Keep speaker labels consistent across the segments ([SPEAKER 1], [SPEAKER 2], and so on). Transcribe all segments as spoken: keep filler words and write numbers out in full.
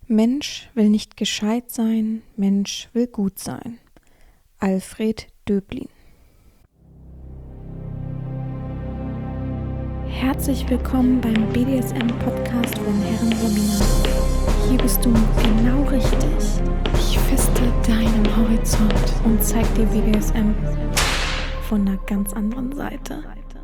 [SPEAKER 1] Mensch will nicht gescheit sein, Mensch will gut sein. Alfred Döblin. Herzlich willkommen beim B D S M-Podcast von Herren Sabina. Hier bist du genau richtig. Ich feste deinen Horizont und zeig dir B D S M von einer ganz anderen Seite.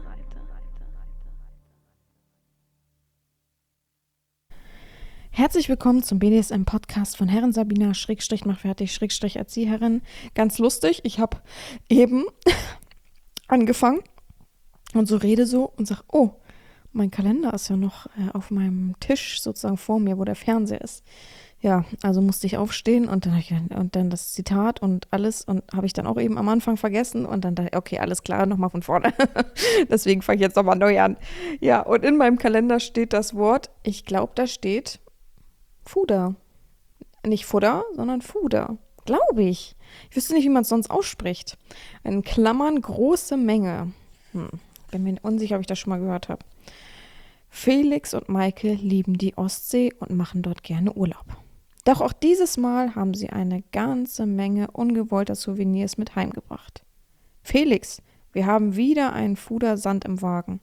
[SPEAKER 1] Herzlich willkommen zum B D S M-Podcast von Herren Sabina, Schrägstrich mach fertig, Schrägstrich Erzieherin. Ganz lustig, ich habe eben angefangen und so rede so und sage, oh, mein Kalender ist ja noch äh, auf meinem Tisch sozusagen vor mir, wo der Fernseher ist. Ja, also musste ich aufstehen und dann, ich, und dann das Zitat und alles und habe ich dann auch eben am Anfang vergessen und dann dachte ich, okay, alles klar, nochmal von vorne. Deswegen fange ich jetzt nochmal neu an. Ja, und in meinem Kalender steht das Wort, ich glaube, da steht Fuder. Nicht Futter, sondern Fuder. Glaube ich. Ich wüsste nicht, wie man es sonst ausspricht. In Klammern große Menge. Hm. Bin mir unsicher, ob ich das schon mal gehört habe. Felix und Maike lieben die Ostsee und machen dort gerne Urlaub. Doch auch dieses Mal haben sie eine ganze Menge ungewollter Souvenirs mit heimgebracht. Felix, wir haben wieder einen Fuder Sand im Wagen.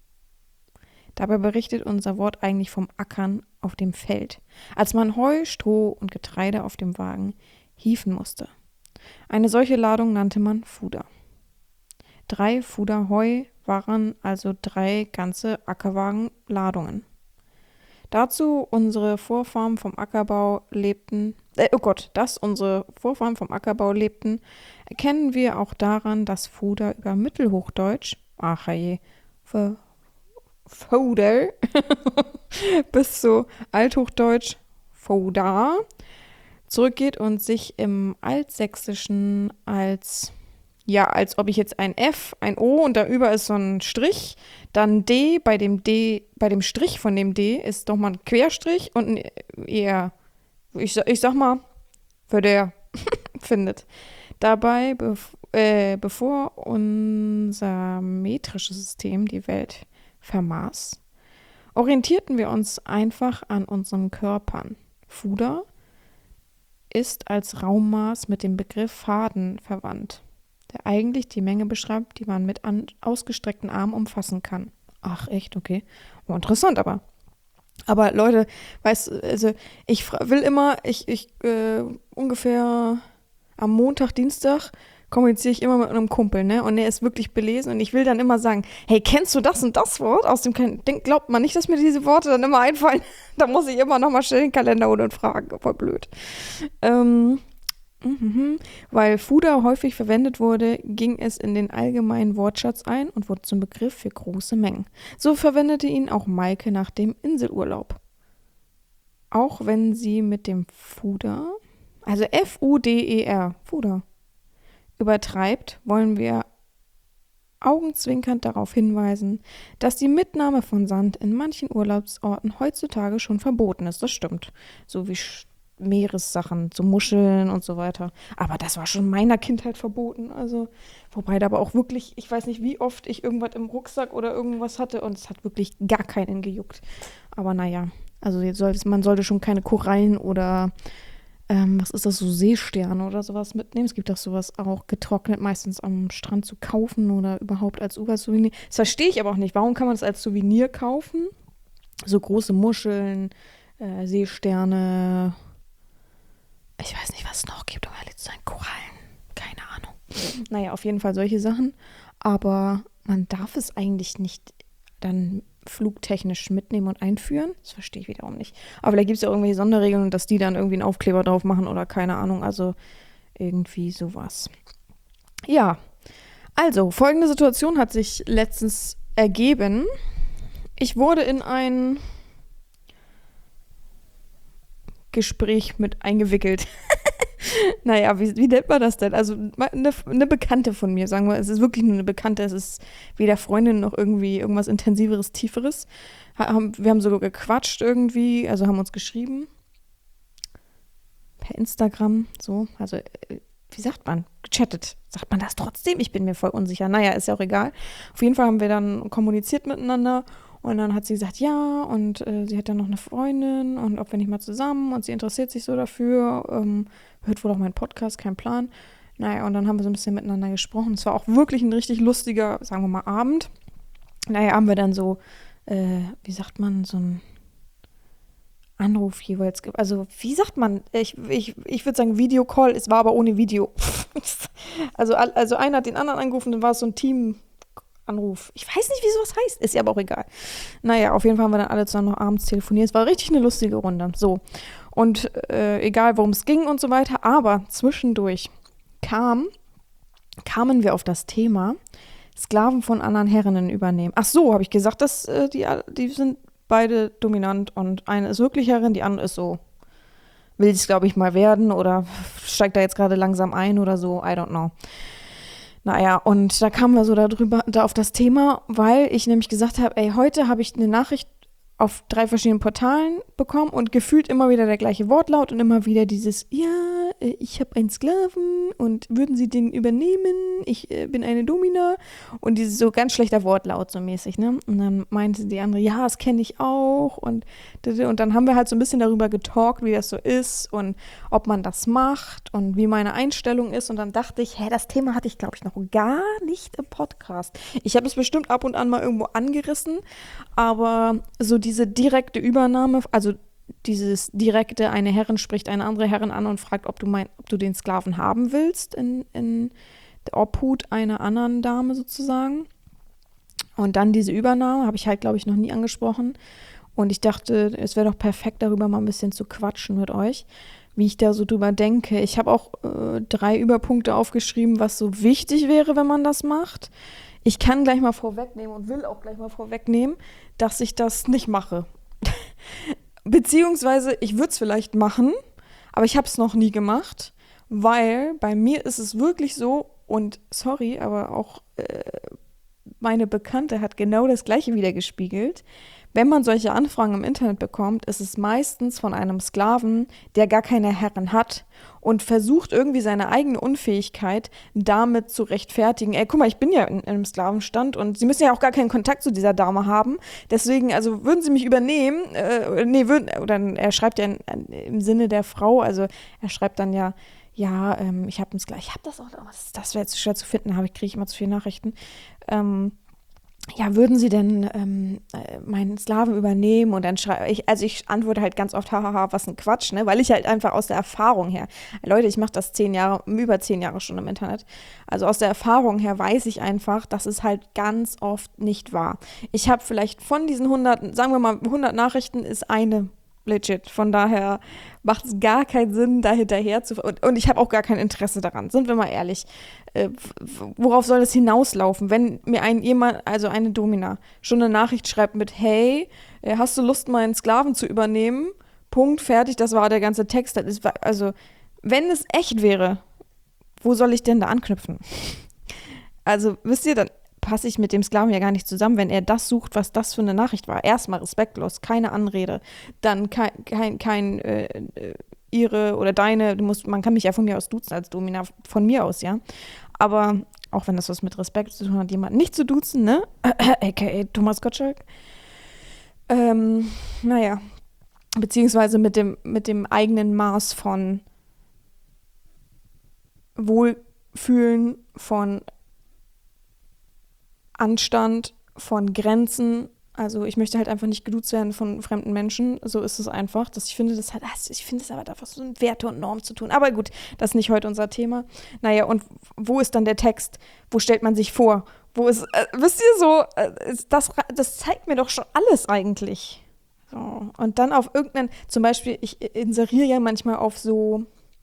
[SPEAKER 1] Dabei berichtet unser Wort eigentlich vom Ackern auf dem Feld, als man Heu, Stroh und Getreide auf dem Wagen hieven musste. Eine solche Ladung nannte man Fuder. Drei Fuder Heu waren also drei ganze Ackerwagenladungen. Dazu unsere Vorfahren vom Ackerbau lebten, äh, oh Gott, dass unsere Vorfahren vom Ackerbau lebten, erkennen wir auch daran, dass Fuder über Mittelhochdeutsch, ach je, für Foder bis zu Althochdeutsch Foda zurückgeht und sich im Altsächsischen als, ja, als ob ich jetzt ein F, ein O und da über ist so ein Strich, dann D, bei dem D, bei dem Strich von dem D ist doch mal ein Querstrich und ein eher, ich, ich sag mal, für der findet. Dabei, bev- äh, bevor unser metrisches System die Welt vermaß, orientierten wir uns einfach an unseren Körpern. Fuder ist als Raummaß mit dem Begriff Faden verwandt, der eigentlich die Menge beschreibt, die man mit an, ausgestreckten Armen umfassen kann. Ach, echt? Okay. Oh, interessant aber. Aber Leute, weißt also ich fra- will immer, ich, ich äh, ungefähr am Montag, Dienstag kommuniziere ich immer mit einem Kumpel, ne? Und der ist wirklich belesen und ich will dann immer sagen, hey, kennst du das und das Wort aus dem Kalender? Denk, glaubt man nicht, dass mir diese Worte dann immer einfallen? Da muss ich immer nochmal schnell den Kalender holen und fragen, voll blöd. Ähm, mhm. Weil Fuder häufig verwendet wurde, ging es in den allgemeinen Wortschatz ein und wurde zum Begriff für große Mengen. So verwendete ihn auch Maike nach dem Inselurlaub. Auch wenn sie mit dem Fuder, also F U D E R, Fuder, übertreibt, wollen wir augenzwinkernd darauf hinweisen, dass die Mitnahme von Sand in manchen Urlaubsorten heutzutage schon verboten ist. Das stimmt. So wie Sch- Meeressachen, so Muscheln und so weiter. Aber das war schon in meiner Kindheit verboten. Also, wobei da aber auch wirklich, ich weiß nicht, wie oft ich irgendwas im Rucksack oder irgendwas hatte und es hat wirklich gar keinen gejuckt. Aber naja, also jetzt sollte, man sollte schon keine Korallen oder Ähm, was ist das, so Seesterne oder sowas mitnehmen. Es gibt auch sowas auch getrocknet, meistens am Strand zu kaufen oder überhaupt als Urlaubssouvenir. Das verstehe ich aber auch nicht. Warum kann man das als Souvenir kaufen? So große Muscheln, äh, Seesterne, ich weiß nicht, was es noch gibt, um ehrlich zu sein, Korallen, keine Ahnung. Naja, auf jeden Fall solche Sachen. Aber man darf es eigentlich nicht dann flugtechnisch mitnehmen und einführen. Das verstehe ich wiederum nicht. Aber da gibt es ja irgendwelche Sonderregeln, dass die dann irgendwie einen Aufkleber drauf machen oder keine Ahnung. Also irgendwie sowas. Ja, also folgende Situation hat sich letztens ergeben. Ich wurde in ein Gespräch mit eingewickelt. Naja, wie, wie nennt man das denn? Also eine, eine Bekannte von mir, sagen wir, es ist wirklich nur eine Bekannte, es ist weder Freundin noch irgendwie irgendwas Intensiveres, Tieferes. Wir haben sogar gequatscht irgendwie, also haben uns geschrieben. Per Instagram, so, also wie sagt man? Gechattet. Sagt man das trotzdem? Ich bin mir voll unsicher. Naja, ist ja auch egal. Auf jeden Fall haben wir dann kommuniziert miteinander Und dann hat sie gesagt, ja, und äh, sie hat dann noch eine Freundin und ob wir nicht mal zusammen und sie interessiert sich so dafür, ähm, hört wohl auch meinen Podcast, kein Plan. Naja, und dann haben wir so ein bisschen miteinander gesprochen. Es war auch wirklich ein richtig lustiger, sagen wir mal, Abend. Naja, haben wir dann so, äh, wie sagt man, so ein Anruf jeweils, ge- also wie sagt man, ich, ich, ich würde sagen Videocall, es war aber ohne Video. Also, al- also einer hat den anderen angerufen, dann war es so ein Teamanruf. Ich weiß nicht, wie sowas heißt, ist ja aber auch egal. Naja, auf jeden Fall haben wir dann alle zusammen noch abends telefoniert. Es war richtig eine lustige Runde. So. Und äh, egal, worum es ging und so weiter, aber zwischendurch kam, kamen wir auf das Thema Sklaven von anderen Herrinnen übernehmen. Ach so, habe ich gesagt, dass äh, die, die sind beide dominant und eine ist wirklich Herrin, die andere ist so, will es, glaube ich, mal werden oder steigt da jetzt gerade langsam ein oder so, I don't know. Naja, und da kamen wir so darüber, da auf das Thema, weil ich nämlich gesagt habe, ey, heute habe ich eine Nachricht auf drei verschiedenen Portalen bekommen und gefühlt immer wieder der gleiche Wortlaut und immer wieder dieses, ja, äh, ich habe einen Sklaven und würden Sie den übernehmen? Ich äh, bin eine Domina und dieses so ganz schlechter Wortlaut so mäßig, ne? Und dann meinte die andere, ja, das kenne ich auch und, und dann haben wir halt so ein bisschen darüber getalkt, wie das so ist und ob man das macht und wie meine Einstellung ist und dann dachte ich, hä, das Thema hatte ich, glaube ich, noch gar nicht im Podcast. Ich habe es bestimmt ab und an mal irgendwo angerissen, aber so diese direkte Übernahme, also dieses direkte, eine Herrin spricht eine andere Herrin an und fragt, ob du, mein, ob du den Sklaven haben willst in, in der Obhut einer anderen Dame sozusagen. Und dann diese Übernahme habe ich halt, glaube ich, noch nie angesprochen. Und ich dachte, es wäre doch perfekt, darüber mal ein bisschen zu quatschen mit euch, wie ich da so drüber denke. Ich habe auch äh, drei Überpunkte aufgeschrieben, was so wichtig wäre, wenn man das macht. Ich kann gleich mal vorwegnehmen und will auch gleich mal vorwegnehmen, dass ich das nicht mache. Beziehungsweise, ich würde es vielleicht machen, aber ich habe es noch nie gemacht, weil bei mir ist es wirklich so, und sorry, aber auch äh, meine Bekannte hat genau das Gleiche wieder gespiegelt. Wenn man solche Anfragen im Internet bekommt, ist es meistens von einem Sklaven, der gar keine Herren hat und versucht irgendwie seine eigene Unfähigkeit damit zu rechtfertigen. Ey, guck mal, ich bin ja in, in einem Sklavenstand und Sie müssen ja auch gar keinen Kontakt zu dieser Dame haben. Deswegen, also würden Sie mich übernehmen? Äh, nee, würden, oder er schreibt ja in, im Sinne der Frau, also er schreibt dann ja, ja, ähm, ich habe ich habe das auch, das, das wäre jetzt schwer zu finden, habe ich kriege ich immer zu viele Nachrichten. Ähm, ja, würden Sie denn ähm, äh, meinen Sklaven übernehmen? Und dann schreibe ich, also ich antworte halt ganz oft, hahaha, was ein Quatsch, ne? Weil ich halt einfach aus der Erfahrung her, Leute, ich mache das zehn Jahre, über zehn Jahre schon im Internet. Also aus der Erfahrung her weiß ich einfach, dass es halt ganz oft nicht wahr. Ich habe vielleicht von diesen hundert, sagen wir mal, hundert Nachrichten ist eine legit. Von daher macht es gar keinen Sinn, da hinterher zu. Und, und ich habe auch gar kein Interesse daran, sind wir mal ehrlich. Äh, worauf soll das hinauslaufen, wenn mir ein jemand, also eine Domina, schon eine Nachricht schreibt mit, hey, äh, hast du Lust, meinen Sklaven zu übernehmen? Punkt, fertig, das war der ganze Text. Das ist, also, wenn es echt wäre, wo soll ich denn da anknüpfen? Also, wisst ihr, dann passe ich mit dem Sklaven ja gar nicht zusammen, wenn er das sucht, was das für eine Nachricht war. Erstmal respektlos, keine Anrede, dann kein, kein, kein äh, äh, ihre oder deine, du musst, man kann mich ja von mir aus duzen als Domina, von mir aus, ja. Aber auch wenn das was mit Respekt zu tun hat, jemanden nicht zu duzen, ne? A K A Thomas Gottschalk. Ähm, naja, beziehungsweise mit dem, mit dem eigenen Maß von Wohlfühlen, von Anstand, von Grenzen. Also ich möchte halt einfach nicht geduzt werden von fremden Menschen. So ist es einfach. Das, ich finde, das hat, ich finde, das hat einfach so mit Werte und Normen zu tun. Aber gut, das ist nicht heute unser Thema. Naja, und wo ist dann der Text? Wo stellt man sich vor? Wo ist, äh, wisst ihr so, äh, das, das zeigt mir doch schon alles eigentlich. So. Und dann auf irgendeinen, zum Beispiel, ich inseriere ja manchmal auf so,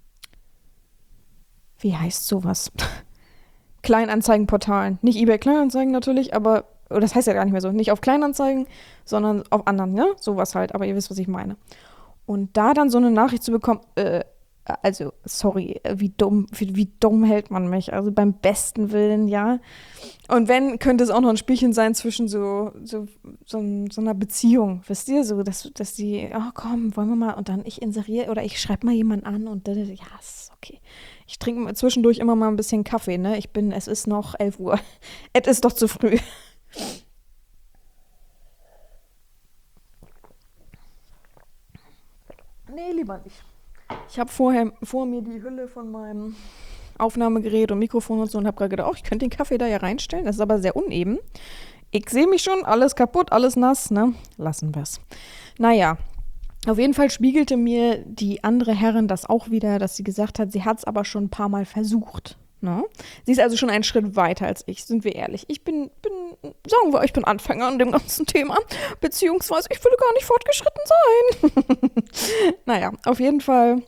[SPEAKER 1] wie heißt sowas? Kleinanzeigenportalen. Nicht eBay Kleinanzeigen natürlich, aber, oh, das heißt ja gar nicht mehr so, nicht auf Kleinanzeigen, sondern auf anderen, ne? Sowas halt, aber ihr wisst, was ich meine. Und da dann so eine Nachricht zu bekommen, äh, also, sorry, wie dumm, wie, wie dumm hält man mich? Also beim besten Willen, ja. Und wenn, könnte es auch noch ein Spielchen sein zwischen so, so, so, so einer Beziehung, wisst ihr? So, dass, dass die, oh komm, wollen wir mal, und dann ich inseriere oder ich schreibe mal jemanden an und dann, ja, ist okay. Ich trinke zwischendurch immer mal ein bisschen Kaffee, ne? Ich bin, es ist noch elf Uhr. Es ist doch zu früh. nee, lieber nicht. Ich habe vorher vor mir die Hülle von meinem Aufnahmegerät und Mikrofon und so und habe gerade gedacht, oh, ich könnte den Kaffee da ja reinstellen. Das ist aber sehr uneben. Ich sehe mich schon, alles kaputt, alles nass, ne? Lassen wir's. Naja, auf jeden Fall spiegelte mir die andere Herrin das auch wieder, dass sie gesagt hat, sie hat es aber schon ein paar Mal versucht. Ne? Sie ist also schon einen Schritt weiter als ich, sind wir ehrlich. Ich bin, bin, sagen wir, ich bin Anfänger an dem ganzen Thema, beziehungsweise ich will gar nicht fortgeschritten sein. Naja, auf jeden Fall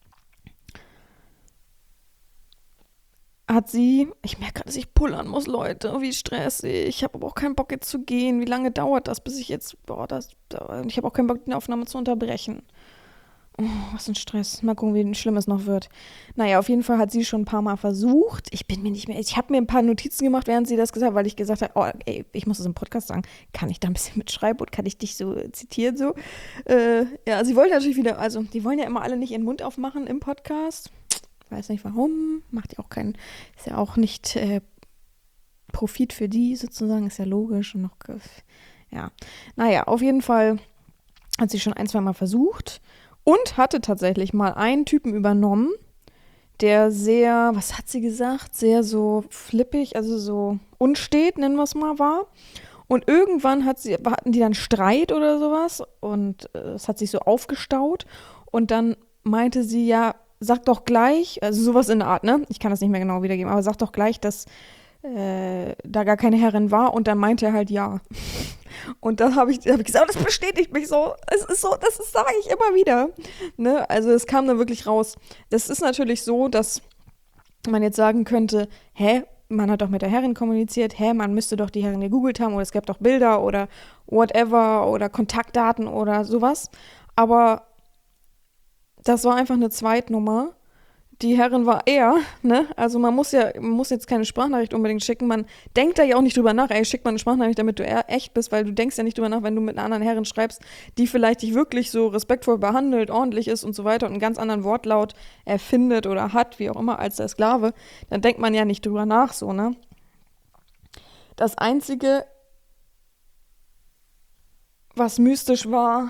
[SPEAKER 1] hat sie, ich merke gerade, dass ich pullern muss, Leute, wie stressig. Ich habe aber auch keinen Bock jetzt zu gehen. Wie lange dauert das, bis ich jetzt, boah, das, ich habe auch keinen Bock, die Aufnahme zu unterbrechen. Oh, was ein Stress. Mal gucken, wie schlimm es noch wird. Naja, auf jeden Fall hat sie schon ein paar Mal versucht. Ich bin mir nicht mehr, ich habe mir ein paar Notizen gemacht, während sie das gesagt hat, weil ich gesagt habe, oh, ey, ich muss das im Podcast sagen, kann ich da ein bisschen mitschreiben und kann ich dich so zitieren so? Äh, ja, sie wollen natürlich wieder, also die wollen ja immer alle nicht ihren Mund aufmachen im Podcast. Weiß nicht warum, macht ja auch keinen, ist ja auch nicht äh, Profit für die sozusagen, ist ja logisch und noch, ja. Naja, auf jeden Fall hat sie schon ein, zwei Mal versucht und hatte tatsächlich mal einen Typen übernommen, der sehr, was hat sie gesagt, sehr so flippig, also so unstet, nennen wir es mal, war. Und irgendwann hat sie, hatten die dann Streit oder sowas und äh, es hat sich so aufgestaut und dann meinte sie, ja, sag doch gleich, also sowas in der Art, ne? Ich kann das nicht mehr genau wiedergeben, aber sag doch gleich, dass äh, da gar keine Herrin war und dann meinte er halt ja. Und dann habe ich, hab ich gesagt, das bestätigt mich so. Es ist so, das sage ich immer wieder. Ne? Also es kam dann wirklich raus. Das ist natürlich so, dass man jetzt sagen könnte, hä, man hat doch mit der Herrin kommuniziert, hä, man müsste doch die Herrin gegoogelt haben oder es gäbe doch Bilder oder whatever oder Kontaktdaten oder sowas. Aber das war einfach eine Zweitnummer. Die Herrin war er, ne? Also man muss ja, man muss jetzt keine Sprachnachricht unbedingt schicken. Man denkt da ja auch nicht drüber nach, ey, schick mal eine Sprachnachricht, damit du echt bist, weil du denkst ja nicht drüber nach, wenn du mit einer anderen Herrin schreibst, die vielleicht dich wirklich so respektvoll behandelt, ordentlich ist und so weiter und einen ganz anderen Wortlaut erfindet oder hat, wie auch immer, als der Sklave, dann denkt man ja nicht drüber nach, so, ne? Das Einzige, was mystisch war,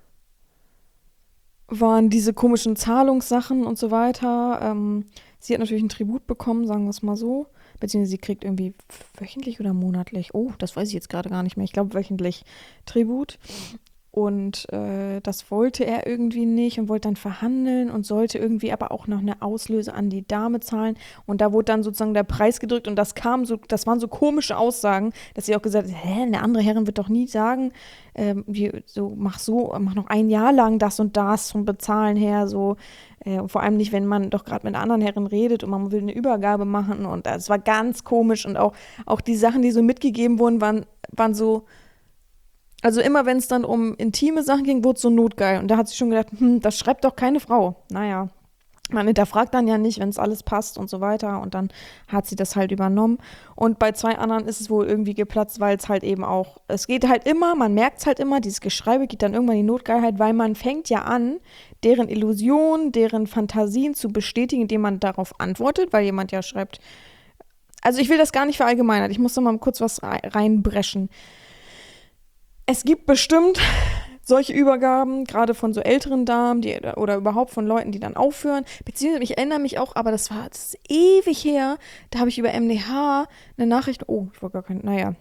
[SPEAKER 1] waren diese komischen Zahlungssachen und so weiter. Ähm, sie hat natürlich ein Tribut bekommen, sagen wir es mal so. Beziehungsweise sie kriegt irgendwie wöchentlich oder monatlich. Oh, das weiß ich jetzt gerade gar nicht mehr. Ich glaube wöchentlich Tribut. Und äh, das wollte er irgendwie nicht und wollte dann verhandeln und sollte irgendwie aber auch noch eine Auslöse an die Dame zahlen. Und da wurde dann sozusagen der Preis gedrückt und das kam so, das waren so komische Aussagen, dass sie auch gesagt hat, hä, eine andere Herrin wird doch nie sagen, ähm, wie, so, mach so, mach noch ein Jahr lang das und das vom Bezahlen her, so, äh, und vor allem nicht, wenn man doch gerade mit einer anderen Herrin redet und man will eine Übergabe machen und es war ganz komisch und auch, auch die Sachen, die so mitgegeben wurden, waren, waren so. Also immer, wenn es dann um intime Sachen ging, wurde es so notgeil. Und da hat sie schon gedacht, hm, das schreibt doch keine Frau. Naja, man hinterfragt dann ja nicht, wenn es alles passt und so weiter. Und dann hat sie das halt übernommen. Und bei zwei anderen ist es wohl irgendwie geplatzt, weil es halt eben auch, es geht halt immer, man merkt es halt immer, dieses Geschreibe geht dann irgendwann in die Notgeilheit, weil man fängt ja an, deren Illusionen, deren Fantasien zu bestätigen, indem man darauf antwortet, weil jemand ja schreibt. Also ich will das gar nicht verallgemeinern, ich muss da mal kurz was reinbrechen. Es gibt bestimmt solche Übergaben, gerade von so älteren Damen die, oder überhaupt von Leuten, die dann aufhören. Beziehungsweise ich erinnere mich auch, aber das war das ist ewig her, da habe ich über M D H eine Nachricht, oh, ich wollte gar keine, naja.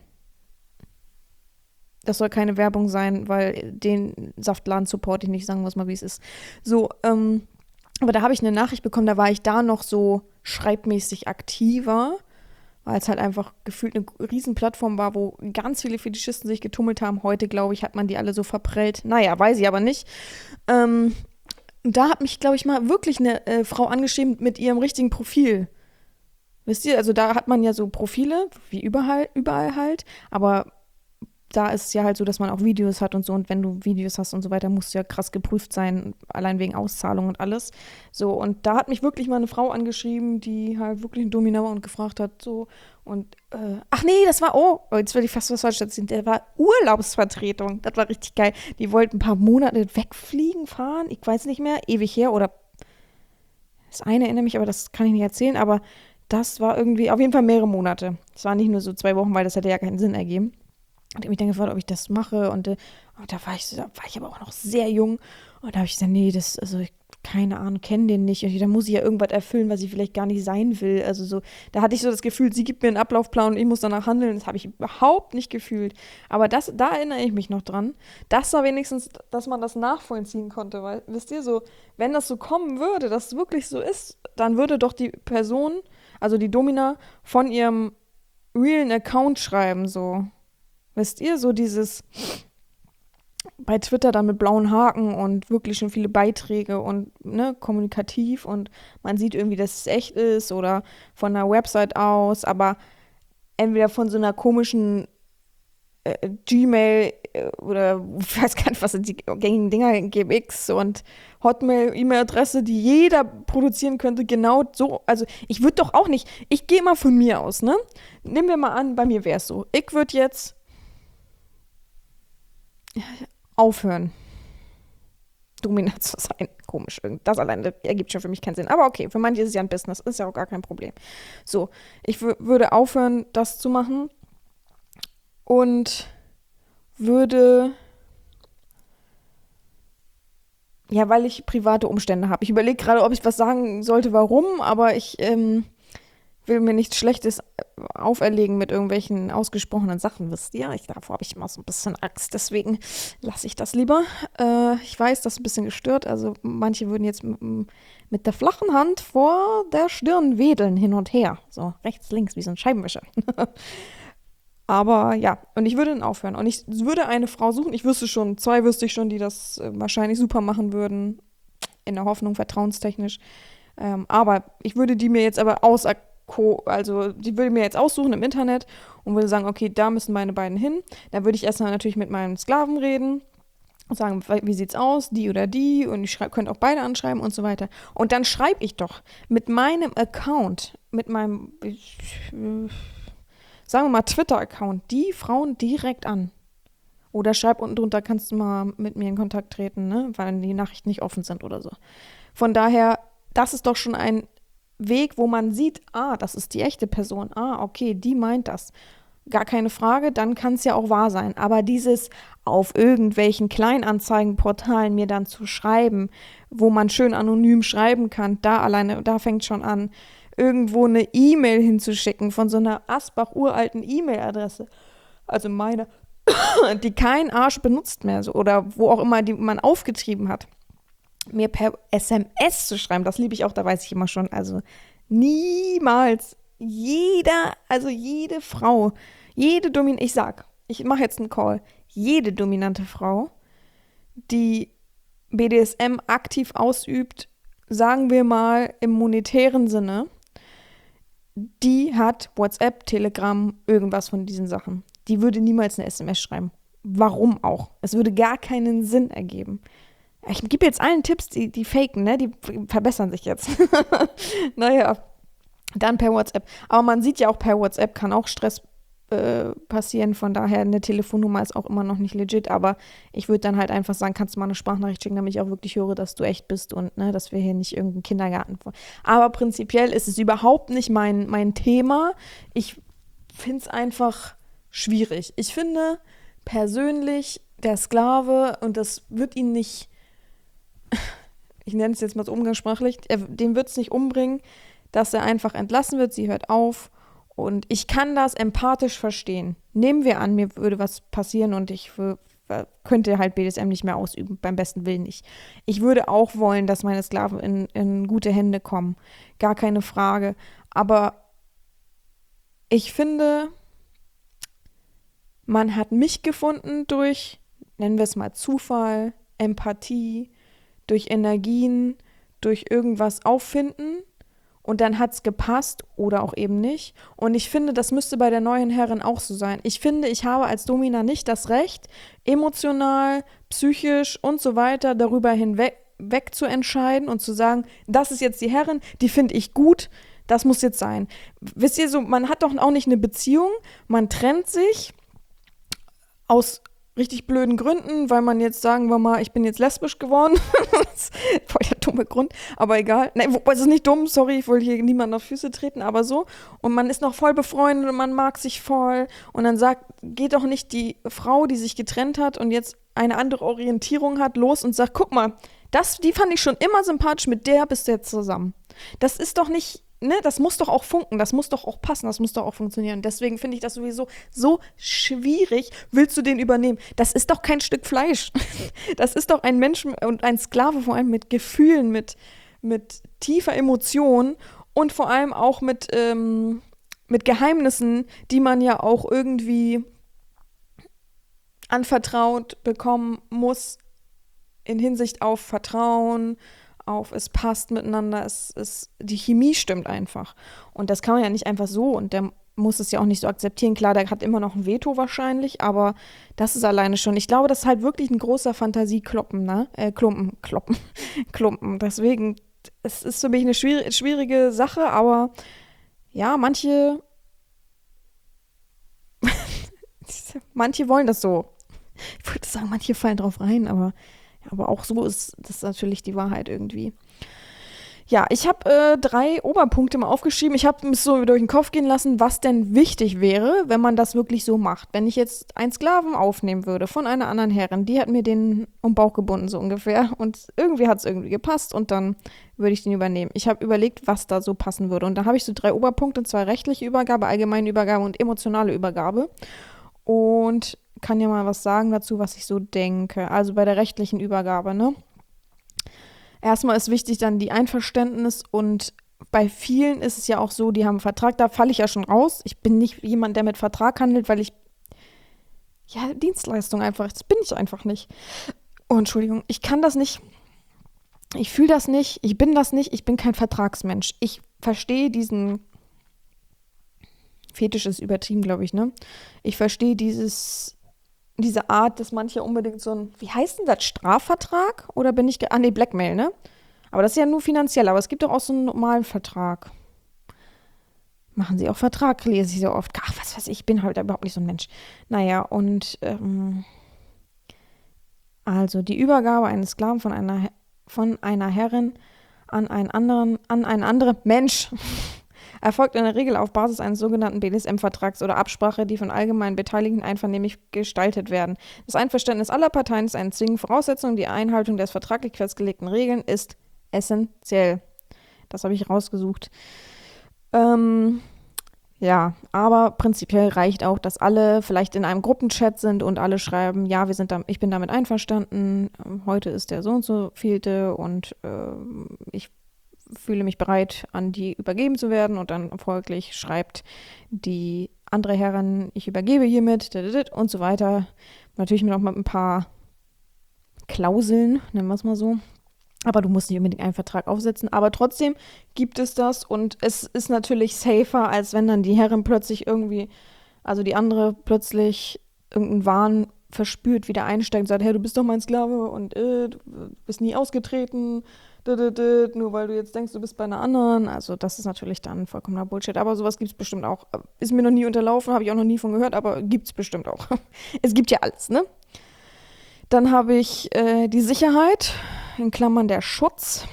[SPEAKER 1] Das soll keine Werbung sein, weil den Saftladen supporte ich nicht, sagen wir es mal, wie es ist. So, ähm, aber da habe ich eine Nachricht bekommen, da war ich da noch so schreibmäßig aktiver, weil es halt einfach gefühlt eine riesen Plattform war, wo ganz viele Fetischisten sich getummelt haben. Heute, glaube ich, hat man die alle so verprellt. Naja, weiß ich aber nicht. Ähm, da hat mich, glaube ich, mal wirklich eine äh, Frau angeschrieben mit ihrem richtigen Profil. Wisst ihr, also da hat man ja so Profile, wie überall, überall halt, aber da ist es ja halt so, dass man auch Videos hat und so und wenn du Videos hast und so weiter, musst du ja krass geprüft sein, allein wegen Auszahlung und alles. So, und da hat mich wirklich mal eine Frau angeschrieben, die halt wirklich ein Domina war und gefragt hat, so, und, äh, ach nee, das war, oh, jetzt will ich fast was falsch erzählen, der war Urlaubsvertretung, das war richtig geil. Die wollten ein paar Monate wegfliegen, fahren, ich weiß nicht mehr, ewig her, oder, das eine erinnere mich, aber das kann ich nicht erzählen, aber das war irgendwie, auf jeden Fall mehrere Monate. Das waren nicht nur so zwei Wochen, weil das hätte ja keinen Sinn ergeben. Und ich habe mich dann gefragt, ob ich das mache. Und äh, da war ich, da war ich aber auch noch sehr jung. Und da habe ich gesagt, nee, das, also ich, keine Ahnung, kenne den nicht. Und da muss ich ja irgendwas erfüllen, was ich vielleicht gar nicht sein will. Also so, da hatte ich so das Gefühl, sie gibt mir einen Ablaufplan und ich muss danach handeln. Das habe ich überhaupt nicht gefühlt. Aber das, da erinnere ich mich noch dran. Das war wenigstens, dass man das nachvollziehen konnte. Weil, wisst ihr, so, wenn das so kommen würde, dass es wirklich so ist, dann würde doch die Person, also die Domina, von ihrem realen Account schreiben, so. Wisst ihr, so dieses bei Twitter dann mit blauen Haken und wirklich schon viele Beiträge und ne, kommunikativ und man sieht irgendwie, dass es echt ist oder von einer Website aus, aber entweder von so einer komischen äh, Gmail äh, oder ich weiß gar nicht, was sind die gängigen Dinger, G M X und Hotmail-E-Mail-Adresse, die jeder produzieren könnte, genau so. Also ich würde doch auch nicht, ich gehe mal von mir aus, ne? Nehmen wir mal an, bei mir wäre es so. Ich würde jetzt aufhören, dominant zu sein. Komisch. Das alleine ergibt schon für mich keinen Sinn. Aber okay, für manche ist es ja ein Business. Ist ja auch gar kein Problem. So, ich w- würde aufhören, das zu machen und würde, ja, weil ich private Umstände habe. Ich überlege gerade, ob ich was sagen sollte, warum, aber ich ähm, will mir nichts Schlechtes auferlegen mit irgendwelchen ausgesprochenen Sachen, wisst ihr? Ich, davor habe ich immer so ein bisschen Angst, deswegen lasse ich das lieber. Äh, ich weiß, das ist ein bisschen gestört, also manche würden jetzt m- mit der flachen Hand vor der Stirn wedeln, hin und her. So rechts, links, wie so ein Scheibenwischer. Aber ja, und ich würde dann aufhören. Und ich würde eine Frau suchen, ich wüsste schon, zwei wüsste ich schon, die das äh, wahrscheinlich super machen würden, in der Hoffnung, vertrauenstechnisch. Ähm, aber ich würde die mir jetzt aber aus also die würde mir jetzt aussuchen im Internet und würde sagen, okay, da müssen meine beiden hin. Dann würde ich erstmal natürlich mit meinem Sklaven reden und sagen, wie sieht's aus, die oder die, und ich könnte auch beide anschreiben und so weiter. Und dann schreibe ich doch mit meinem Account, mit meinem, ich, äh, sagen wir mal Twitter-Account, die Frauen direkt an. Oder schreib unten drunter, kannst du mal mit mir in Kontakt treten, ne? Weil die Nachrichten nicht offen sind oder so. Von daher, das ist doch schon ein Weg, wo man sieht, ah, das ist die echte Person, ah, okay, die meint das. Gar keine Frage, dann kann es ja auch wahr sein. Aber dieses auf irgendwelchen Kleinanzeigenportalen mir dann zu schreiben, wo man schön anonym schreiben kann, da alleine, da fängt schon an, irgendwo eine E-Mail hinzuschicken von so einer Asbach-uralten E-Mail-Adresse, also meine, die kein Arsch benutzt mehr, so, oder wo auch immer die man aufgetrieben hat, mir per S M S zu schreiben, das liebe ich auch, da weiß ich immer schon, also niemals, jeder, also jede Frau, jede dominante, ich sag, ich mache jetzt einen Call, jede dominante Frau, die B D S M aktiv ausübt, sagen wir mal im monetären Sinne, die hat WhatsApp, Telegram, irgendwas von diesen Sachen. Die würde niemals eine S M S schreiben. Warum auch? Es würde gar keinen Sinn ergeben. Ich gebe jetzt allen Tipps, die, die faken, ne? Die verbessern sich jetzt. Naja, dann per WhatsApp. Aber man sieht ja auch, per WhatsApp kann auch Stress äh, passieren. Von daher, eine Telefonnummer ist auch immer noch nicht legit. Aber ich würde dann halt einfach sagen, kannst du mal eine Sprachnachricht schicken, damit ich auch wirklich höre, dass du echt bist und ne, dass wir hier nicht irgendeinen Kindergarten vor. Aber prinzipiell ist es überhaupt nicht mein, mein Thema. Ich finde es einfach schwierig. Ich finde persönlich, der Sklave, und das wird ihn nicht, ich nenne es jetzt mal so umgangssprachlich, er, den wird es nicht umbringen, dass er einfach entlassen wird, sie hört auf. Und ich kann das empathisch verstehen. Nehmen wir an, mir würde was passieren und ich w- w- könnte halt B D S M nicht mehr ausüben, beim besten Willen nicht. Ich würde auch wollen, dass meine Sklaven in, in gute Hände kommen. Gar keine Frage. Aber ich finde, man hat mich gefunden durch, nennen wir es mal Zufall, Empathie, durch Energien, durch irgendwas auffinden. Und dann hat es gepasst oder auch eben nicht. Und ich finde, das müsste bei der neuen Herrin auch so sein. Ich finde, ich habe als Domina nicht das Recht, emotional, psychisch und so weiter darüber hinweg weg zu entscheiden und zu sagen, das ist jetzt die Herrin, die finde ich gut, das muss jetzt sein. Wisst ihr, so, man hat doch auch nicht eine Beziehung, man trennt sich aus richtig blöden Gründen, weil man jetzt, sagen wir mal, ich bin jetzt lesbisch geworden. Voll der dumme Grund, aber egal. Nein, es ist nicht dumm, sorry, ich will hier niemanden auf Füße treten, aber so. Und man ist noch voll befreundet und man mag sich voll. Und dann sagt, geht doch nicht die Frau, die sich getrennt hat und jetzt eine andere Orientierung hat, los und sagt, guck mal, das, die fand ich schon immer sympathisch, mit der bist du jetzt zusammen. Das ist doch nicht, ne, das muss doch auch funken, das muss doch auch passen, das muss doch auch funktionieren. Deswegen finde ich das sowieso so schwierig, willst du den übernehmen? Das ist doch kein Stück Fleisch. Das ist doch ein Mensch und ein Sklave vor allem mit Gefühlen, mit, mit tiefer Emotion und vor allem auch mit, ähm, mit Geheimnissen, die man ja auch irgendwie anvertraut bekommen muss in Hinsicht auf Vertrauen, auf es passt miteinander, es, es, die Chemie stimmt einfach. Und das kann man ja nicht einfach so und der muss es ja auch nicht so akzeptieren. Klar, der hat immer noch ein Veto wahrscheinlich, aber das ist alleine schon. Ich glaube, das ist halt wirklich ein großer Fantasiekloppen, ne? Äh, Klumpen, Kloppen, Klumpen. Deswegen, es ist für mich eine schwierige, schwierige Sache, aber ja, manche manche wollen das so. Ich würde sagen, manche fallen drauf rein, aber Aber auch so ist das natürlich die Wahrheit irgendwie. Ja, ich habe äh, drei Oberpunkte mal aufgeschrieben. Ich habe es so durch den Kopf gehen lassen, was denn wichtig wäre, wenn man das wirklich so macht. Wenn ich jetzt einen Sklaven aufnehmen würde von einer anderen Herrin, die hat mir den um den Bauch gebunden so ungefähr und irgendwie hat es irgendwie gepasst und dann würde ich den übernehmen. Ich habe überlegt, was da so passen würde und da habe ich so drei Oberpunkte, und zwar rechtliche Übergabe, allgemeine Übergabe und emotionale Übergabe. Und kann ja mal was sagen dazu, was ich so denke. Also bei der rechtlichen Übergabe, ne? Erstmal ist wichtig dann die Einverständnis und bei vielen ist es ja auch so, die haben einen Vertrag, da falle ich ja schon raus. Ich bin nicht jemand, der mit Vertrag handelt, weil ich, ja, Dienstleistung einfach, das bin ich einfach nicht. Oh, Entschuldigung, ich kann das nicht, ich fühle das nicht, ich bin das nicht, ich bin kein Vertragsmensch. Ich verstehe diesen Fetisch ist übertrieben, glaube ich, ne? Ich verstehe dieses, diese Art, dass manche unbedingt so ein, wie heißt denn das, Strafvertrag? Oder bin ich, ge- ah nee, Blackmail, ne? Aber das ist ja nur finanziell, aber es gibt doch auch so einen normalen Vertrag. Machen sie auch Vertrag, lese ich so oft. Ach, was weiß ich, ich bin halt überhaupt nicht so ein Mensch. Naja, und, ähm, also die Übergabe eines Sklaven von einer, von einer Herrin an einen anderen, an einen anderen Mensch erfolgt in der Regel auf Basis eines sogenannten B D S M-Vertrags oder Absprache, die von allgemein Beteiligten einvernehmlich gestaltet werden. Das Einverständnis aller Parteien ist eine zwingende Voraussetzung. Die Einhaltung der vertraglich festgelegten Regeln ist essentiell. Das habe ich rausgesucht. Ähm, ja, aber prinzipiell reicht auch, dass alle vielleicht in einem Gruppenchat sind und alle schreiben, ja, wir sind da, ich bin damit einverstanden, heute ist der so und so vielte und äh, ich fühle mich bereit, an die übergeben zu werden und dann folglich schreibt die andere Herrin, ich übergebe hiermit und so weiter. Natürlich noch mit ein paar Klauseln, nennen wir es mal so. Aber du musst nicht unbedingt einen Vertrag aufsetzen. Aber trotzdem gibt es das und es ist natürlich safer, als wenn dann die Herrin plötzlich irgendwie, also die andere plötzlich irgendeinen Wahn verspürt, wieder einsteigt und sagt, hey, du bist doch mein Sklave und äh, du bist nie ausgetreten, nur weil du jetzt denkst, du bist bei einer anderen. Also das ist natürlich dann vollkommener Bullshit. Aber sowas gibt es bestimmt auch. Ist mir noch nie unterlaufen, habe ich auch noch nie von gehört, aber gibt es bestimmt auch. Es gibt ja alles, ne? Dann habe ich äh, die Sicherheit, in Klammern der Schutz.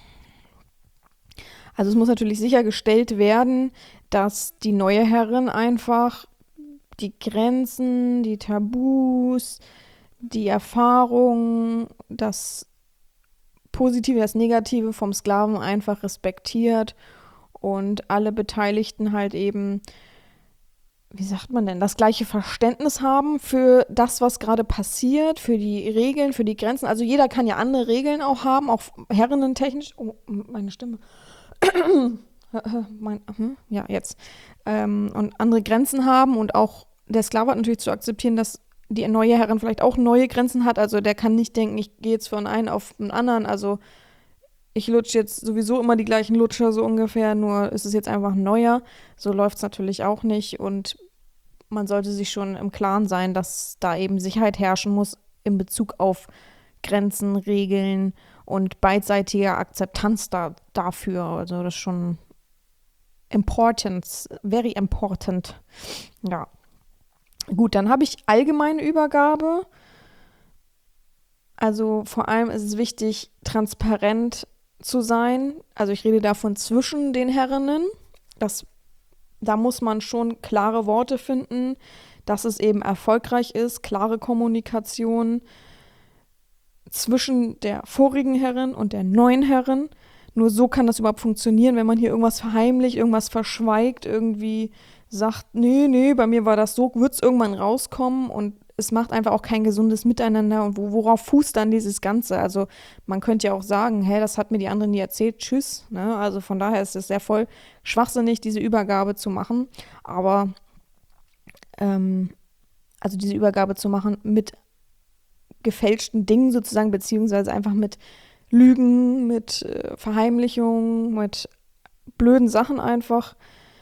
[SPEAKER 1] Also es muss natürlich sichergestellt werden, dass die neue Herrin einfach die Grenzen, die Tabus, die Erfahrungen, das Positive, das Negative vom Sklaven einfach respektiert und alle Beteiligten halt eben, wie sagt man denn, das gleiche Verständnis haben für das, was gerade passiert, für die Regeln, für die Grenzen. Also jeder kann ja andere Regeln auch haben, auch herrennentechnisch. Oh, meine Stimme. mein, hm, ja, jetzt. Ähm, und andere Grenzen haben und auch der Sklave hat natürlich zu akzeptieren, dass die neue Herrin vielleicht auch neue Grenzen hat. Also der kann nicht denken, ich gehe jetzt von einem auf den anderen. Also ich lutsche jetzt sowieso immer die gleichen Lutscher so ungefähr, nur ist es jetzt einfach ein neuer. So läuft es natürlich auch nicht und man sollte sich schon im Klaren sein, dass da eben Sicherheit herrschen muss in Bezug auf Grenzen, Regeln und beidseitige Akzeptanz da, dafür. Also das ist schon important, very important. Ja. Gut, dann habe ich allgemeine Übergabe. Also vor allem ist es wichtig, transparent zu sein. Also ich rede davon zwischen den Herrinnen. Das, da muss man schon klare Worte finden, dass es eben erfolgreich ist, klare Kommunikation zwischen der vorigen Herrin und der neuen Herrin. Nur so kann das überhaupt funktionieren, wenn man hier irgendwas verheimlicht, irgendwas verschweigt, irgendwie sagt, nee, nee, bei mir war das so, wird es irgendwann rauskommen und es macht einfach auch kein gesundes Miteinander und wo, worauf fußt dann dieses Ganze? Also man könnte ja auch sagen, hä, das hat mir die andere nie erzählt, tschüss. Ne? Also von daher ist es sehr voll schwachsinnig, diese Übergabe zu machen, aber ähm, also diese Übergabe zu machen mit gefälschten Dingen sozusagen, beziehungsweise einfach mit Lügen, mit äh, Verheimlichungen, mit blöden Sachen einfach.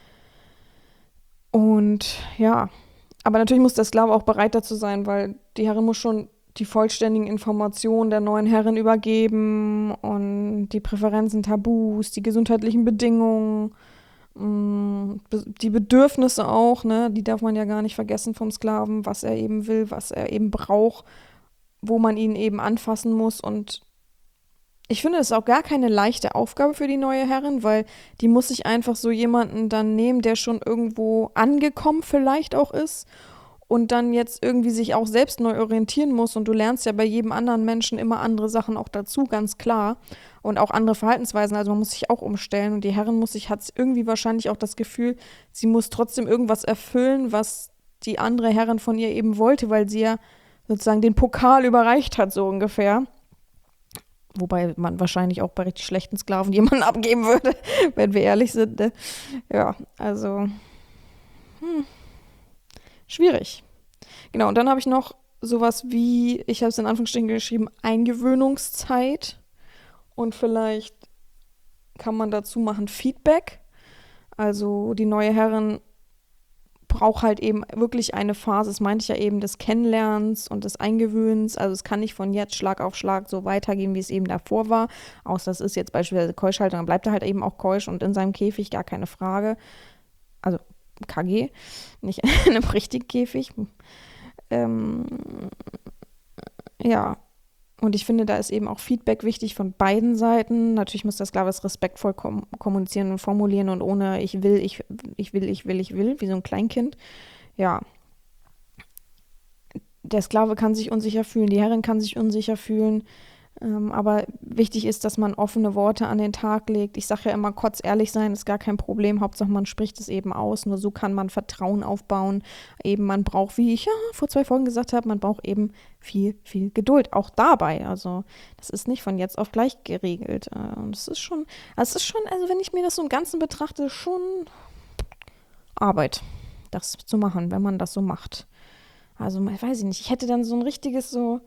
[SPEAKER 1] Und ja, aber natürlich muss der Sklave auch bereit dazu sein, weil die Herrin muss schon die vollständigen Informationen der neuen Herrin übergeben und die Präferenzen, Tabus, die gesundheitlichen Bedingungen, mh, die Bedürfnisse auch, ne, die darf man ja gar nicht vergessen vom Sklaven, was er eben will, was er eben braucht, wo man ihn eben anfassen muss. Und ich finde, es ist auch gar keine leichte Aufgabe für die neue Herrin, weil die muss sich einfach so jemanden dann nehmen, der schon irgendwo angekommen vielleicht auch ist und dann jetzt irgendwie sich auch selbst neu orientieren muss. Und du lernst ja bei jedem anderen Menschen immer andere Sachen auch dazu, ganz klar. Und auch andere Verhaltensweisen. Also man muss sich auch umstellen. Und die Herrin muss sich, hat irgendwie wahrscheinlich auch das Gefühl, sie muss trotzdem irgendwas erfüllen, was die andere Herrin von ihr eben wollte, weil sie ja sozusagen den Pokal überreicht hat, so ungefähr. Wobei man wahrscheinlich auch bei richtig schlechten Sklaven jemanden abgeben würde, wenn wir ehrlich sind. Ne? Ja, also hm, schwierig. Genau, und dann habe ich noch sowas wie, ich habe es in Anführungsstrichen geschrieben, Eingewöhnungszeit. Und vielleicht kann man dazu machen Feedback. Also die neue Herrin braucht halt eben wirklich eine Phase, das meinte ich ja eben, des Kennenlernens und des Eingewöhnens. Also es kann nicht von jetzt Schlag auf Schlag so weitergehen, wie es eben davor war. Außer es ist jetzt beispielsweise Keuschhaltung, dann bleibt er halt eben auch keusch und in seinem Käfig, gar keine Frage. Also K G, nicht in einem richtigen Käfig. Ähm, ja, und ich finde, da ist eben auch Feedback wichtig von beiden Seiten. Natürlich muss der Sklave es respektvoll kom- kommunizieren und formulieren und ohne ich will, ich, ich will, ich will, ich will, wie so ein Kleinkind. Ja, der Sklave kann sich unsicher fühlen, die Herrin kann sich unsicher fühlen. Ähm, aber wichtig ist, dass man offene Worte an den Tag legt. Ich sage ja immer, kurz ehrlich sein ist gar kein Problem. Hauptsache, man spricht es eben aus. Nur so kann man Vertrauen aufbauen. Eben, man braucht, wie ich ja vor zwei Folgen gesagt habe, man braucht eben viel, viel Geduld. Auch dabei. Also, das ist nicht von jetzt auf gleich geregelt. Äh, Und es ist schon, also es ist schon, also wenn ich mir das so im Ganzen betrachte, schon Arbeit, das zu machen, wenn man das so macht. Also, weiß ich nicht. Ich hätte dann so ein richtiges so.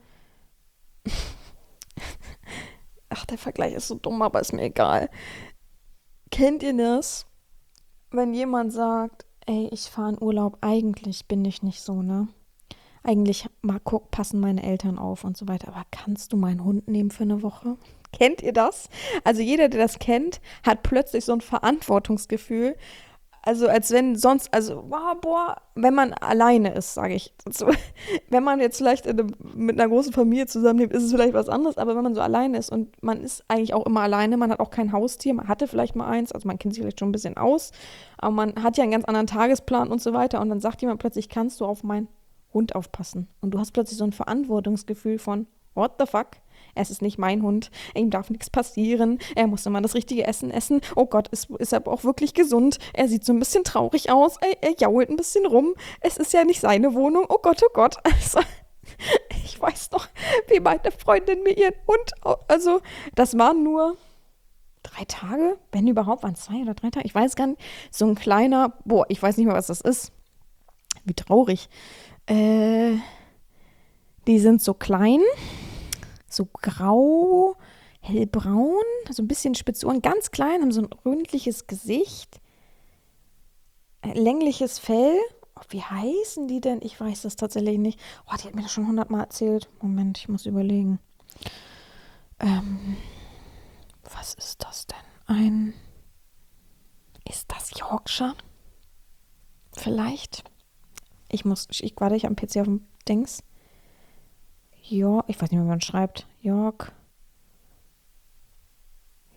[SPEAKER 1] Ach, der Vergleich ist so dumm, aber ist mir egal. Kennt ihr das, wenn jemand sagt, ey, ich fahre in Urlaub, eigentlich bin ich nicht so, ne? Eigentlich mal guck, passen meine Eltern auf und so weiter, aber kannst du meinen Hund nehmen für eine Woche? Kennt ihr das? Also jeder, der das kennt, hat plötzlich so ein Verantwortungsgefühl. Also als wenn sonst, also wow, boah, wenn man alleine ist, sage ich dazu. Wenn man jetzt vielleicht in einem, mit einer großen Familie zusammenlebt, ist es vielleicht was anderes, aber wenn man so alleine ist und man ist eigentlich auch immer alleine, man hat auch kein Haustier, man hatte vielleicht mal eins, also man kennt sich vielleicht schon ein bisschen aus, aber man hat ja einen ganz anderen Tagesplan und so weiter und dann sagt jemand plötzlich, kannst du auf meinen Hund aufpassen? Und du hast plötzlich so ein Verantwortungsgefühl von, what the fuck? Es ist nicht mein Hund, ihm darf nichts passieren, er muss immer das richtige Essen essen. Oh Gott, ist, ist er auch wirklich gesund? Er sieht so ein bisschen traurig aus, er, er jault ein bisschen rum. Es ist ja nicht seine Wohnung, oh Gott, oh Gott. Also, ich weiß noch, wie meine Freundin mir ihren Hund, also das waren nur drei Tage, wenn überhaupt, waren es zwei oder drei Tage, ich weiß gar nicht, so ein kleiner, boah, ich weiß nicht mehr, was das ist. Wie traurig. Äh, die sind so klein, so grau, hellbraun, so ein bisschen spitze Ohren, ganz klein, haben so ein rundliches Gesicht, äh, längliches Fell. Oh, wie heißen die denn? Ich weiß das tatsächlich nicht. Oh, die hat mir das schon hundertmal erzählt. Moment, ich muss überlegen. Ähm, was ist das denn? Ein, ist das Yorkshire? Vielleicht? Ich muss, ich warte, ich am P C auf dem Dings. York, ich weiß nicht mehr, wie man schreibt. York.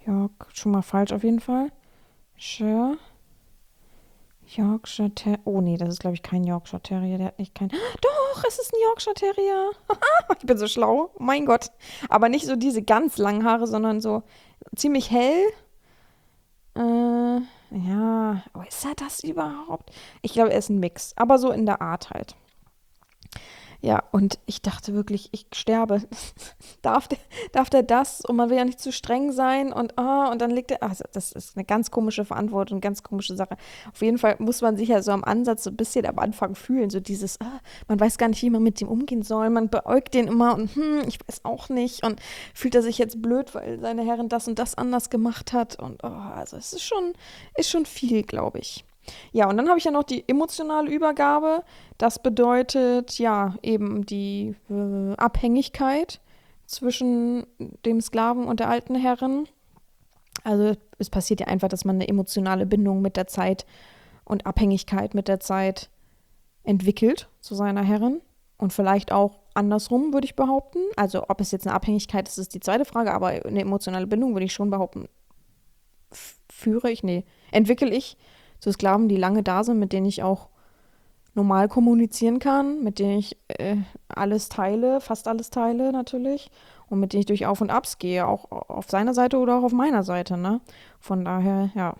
[SPEAKER 1] York, schon mal falsch auf jeden Fall. Shire. Yorkshire Terrier. Oh nee, das ist glaube ich kein Yorkshire Terrier. Der hat nicht kein. Doch, es ist ein Yorkshire Terrier. Ich bin so schlau. Mein Gott. Aber nicht so diese ganz langen Haare, sondern so ziemlich hell. Äh, ja. Oh, ist er das überhaupt? Ich glaube, er ist ein Mix. Aber so in der Art halt. Ja, und ich dachte wirklich, ich sterbe. darf, der, darf der das? Und man will ja nicht zu streng sein. Und, oh, und dann liegt er. Also, das ist eine ganz komische Verantwortung, eine ganz komische Sache. Auf jeden Fall muss man sich ja so am Ansatz so ein bisschen am Anfang fühlen. So dieses, ah, man weiß gar nicht, wie man mit dem umgehen soll. Man beäugt den immer und hm, ich weiß auch nicht. Und fühlt er sich jetzt blöd, weil seine Herrin das und das anders gemacht hat. Und oh, also es ist schon, ist schon viel, glaube ich. Ja, und dann habe ich ja noch die emotionale Übergabe. Das bedeutet ja eben die äh, Abhängigkeit zwischen dem Sklaven und der alten Herrin. Also es passiert ja einfach, dass man eine emotionale Bindung mit der Zeit und Abhängigkeit mit der Zeit entwickelt zu seiner Herrin. Und vielleicht auch andersrum, würde ich behaupten. Also ob es jetzt eine Abhängigkeit ist, ist die zweite Frage, aber eine emotionale Bindung würde ich schon behaupten, f- führe ich, nee, entwickle ich zu Sklaven, die lange da sind, mit denen ich auch normal kommunizieren kann, mit denen ich äh, alles teile, fast alles teile natürlich und mit denen ich durch Auf und Abs gehe, auch auf seiner Seite oder auch auf meiner Seite, ne? Von daher, ja.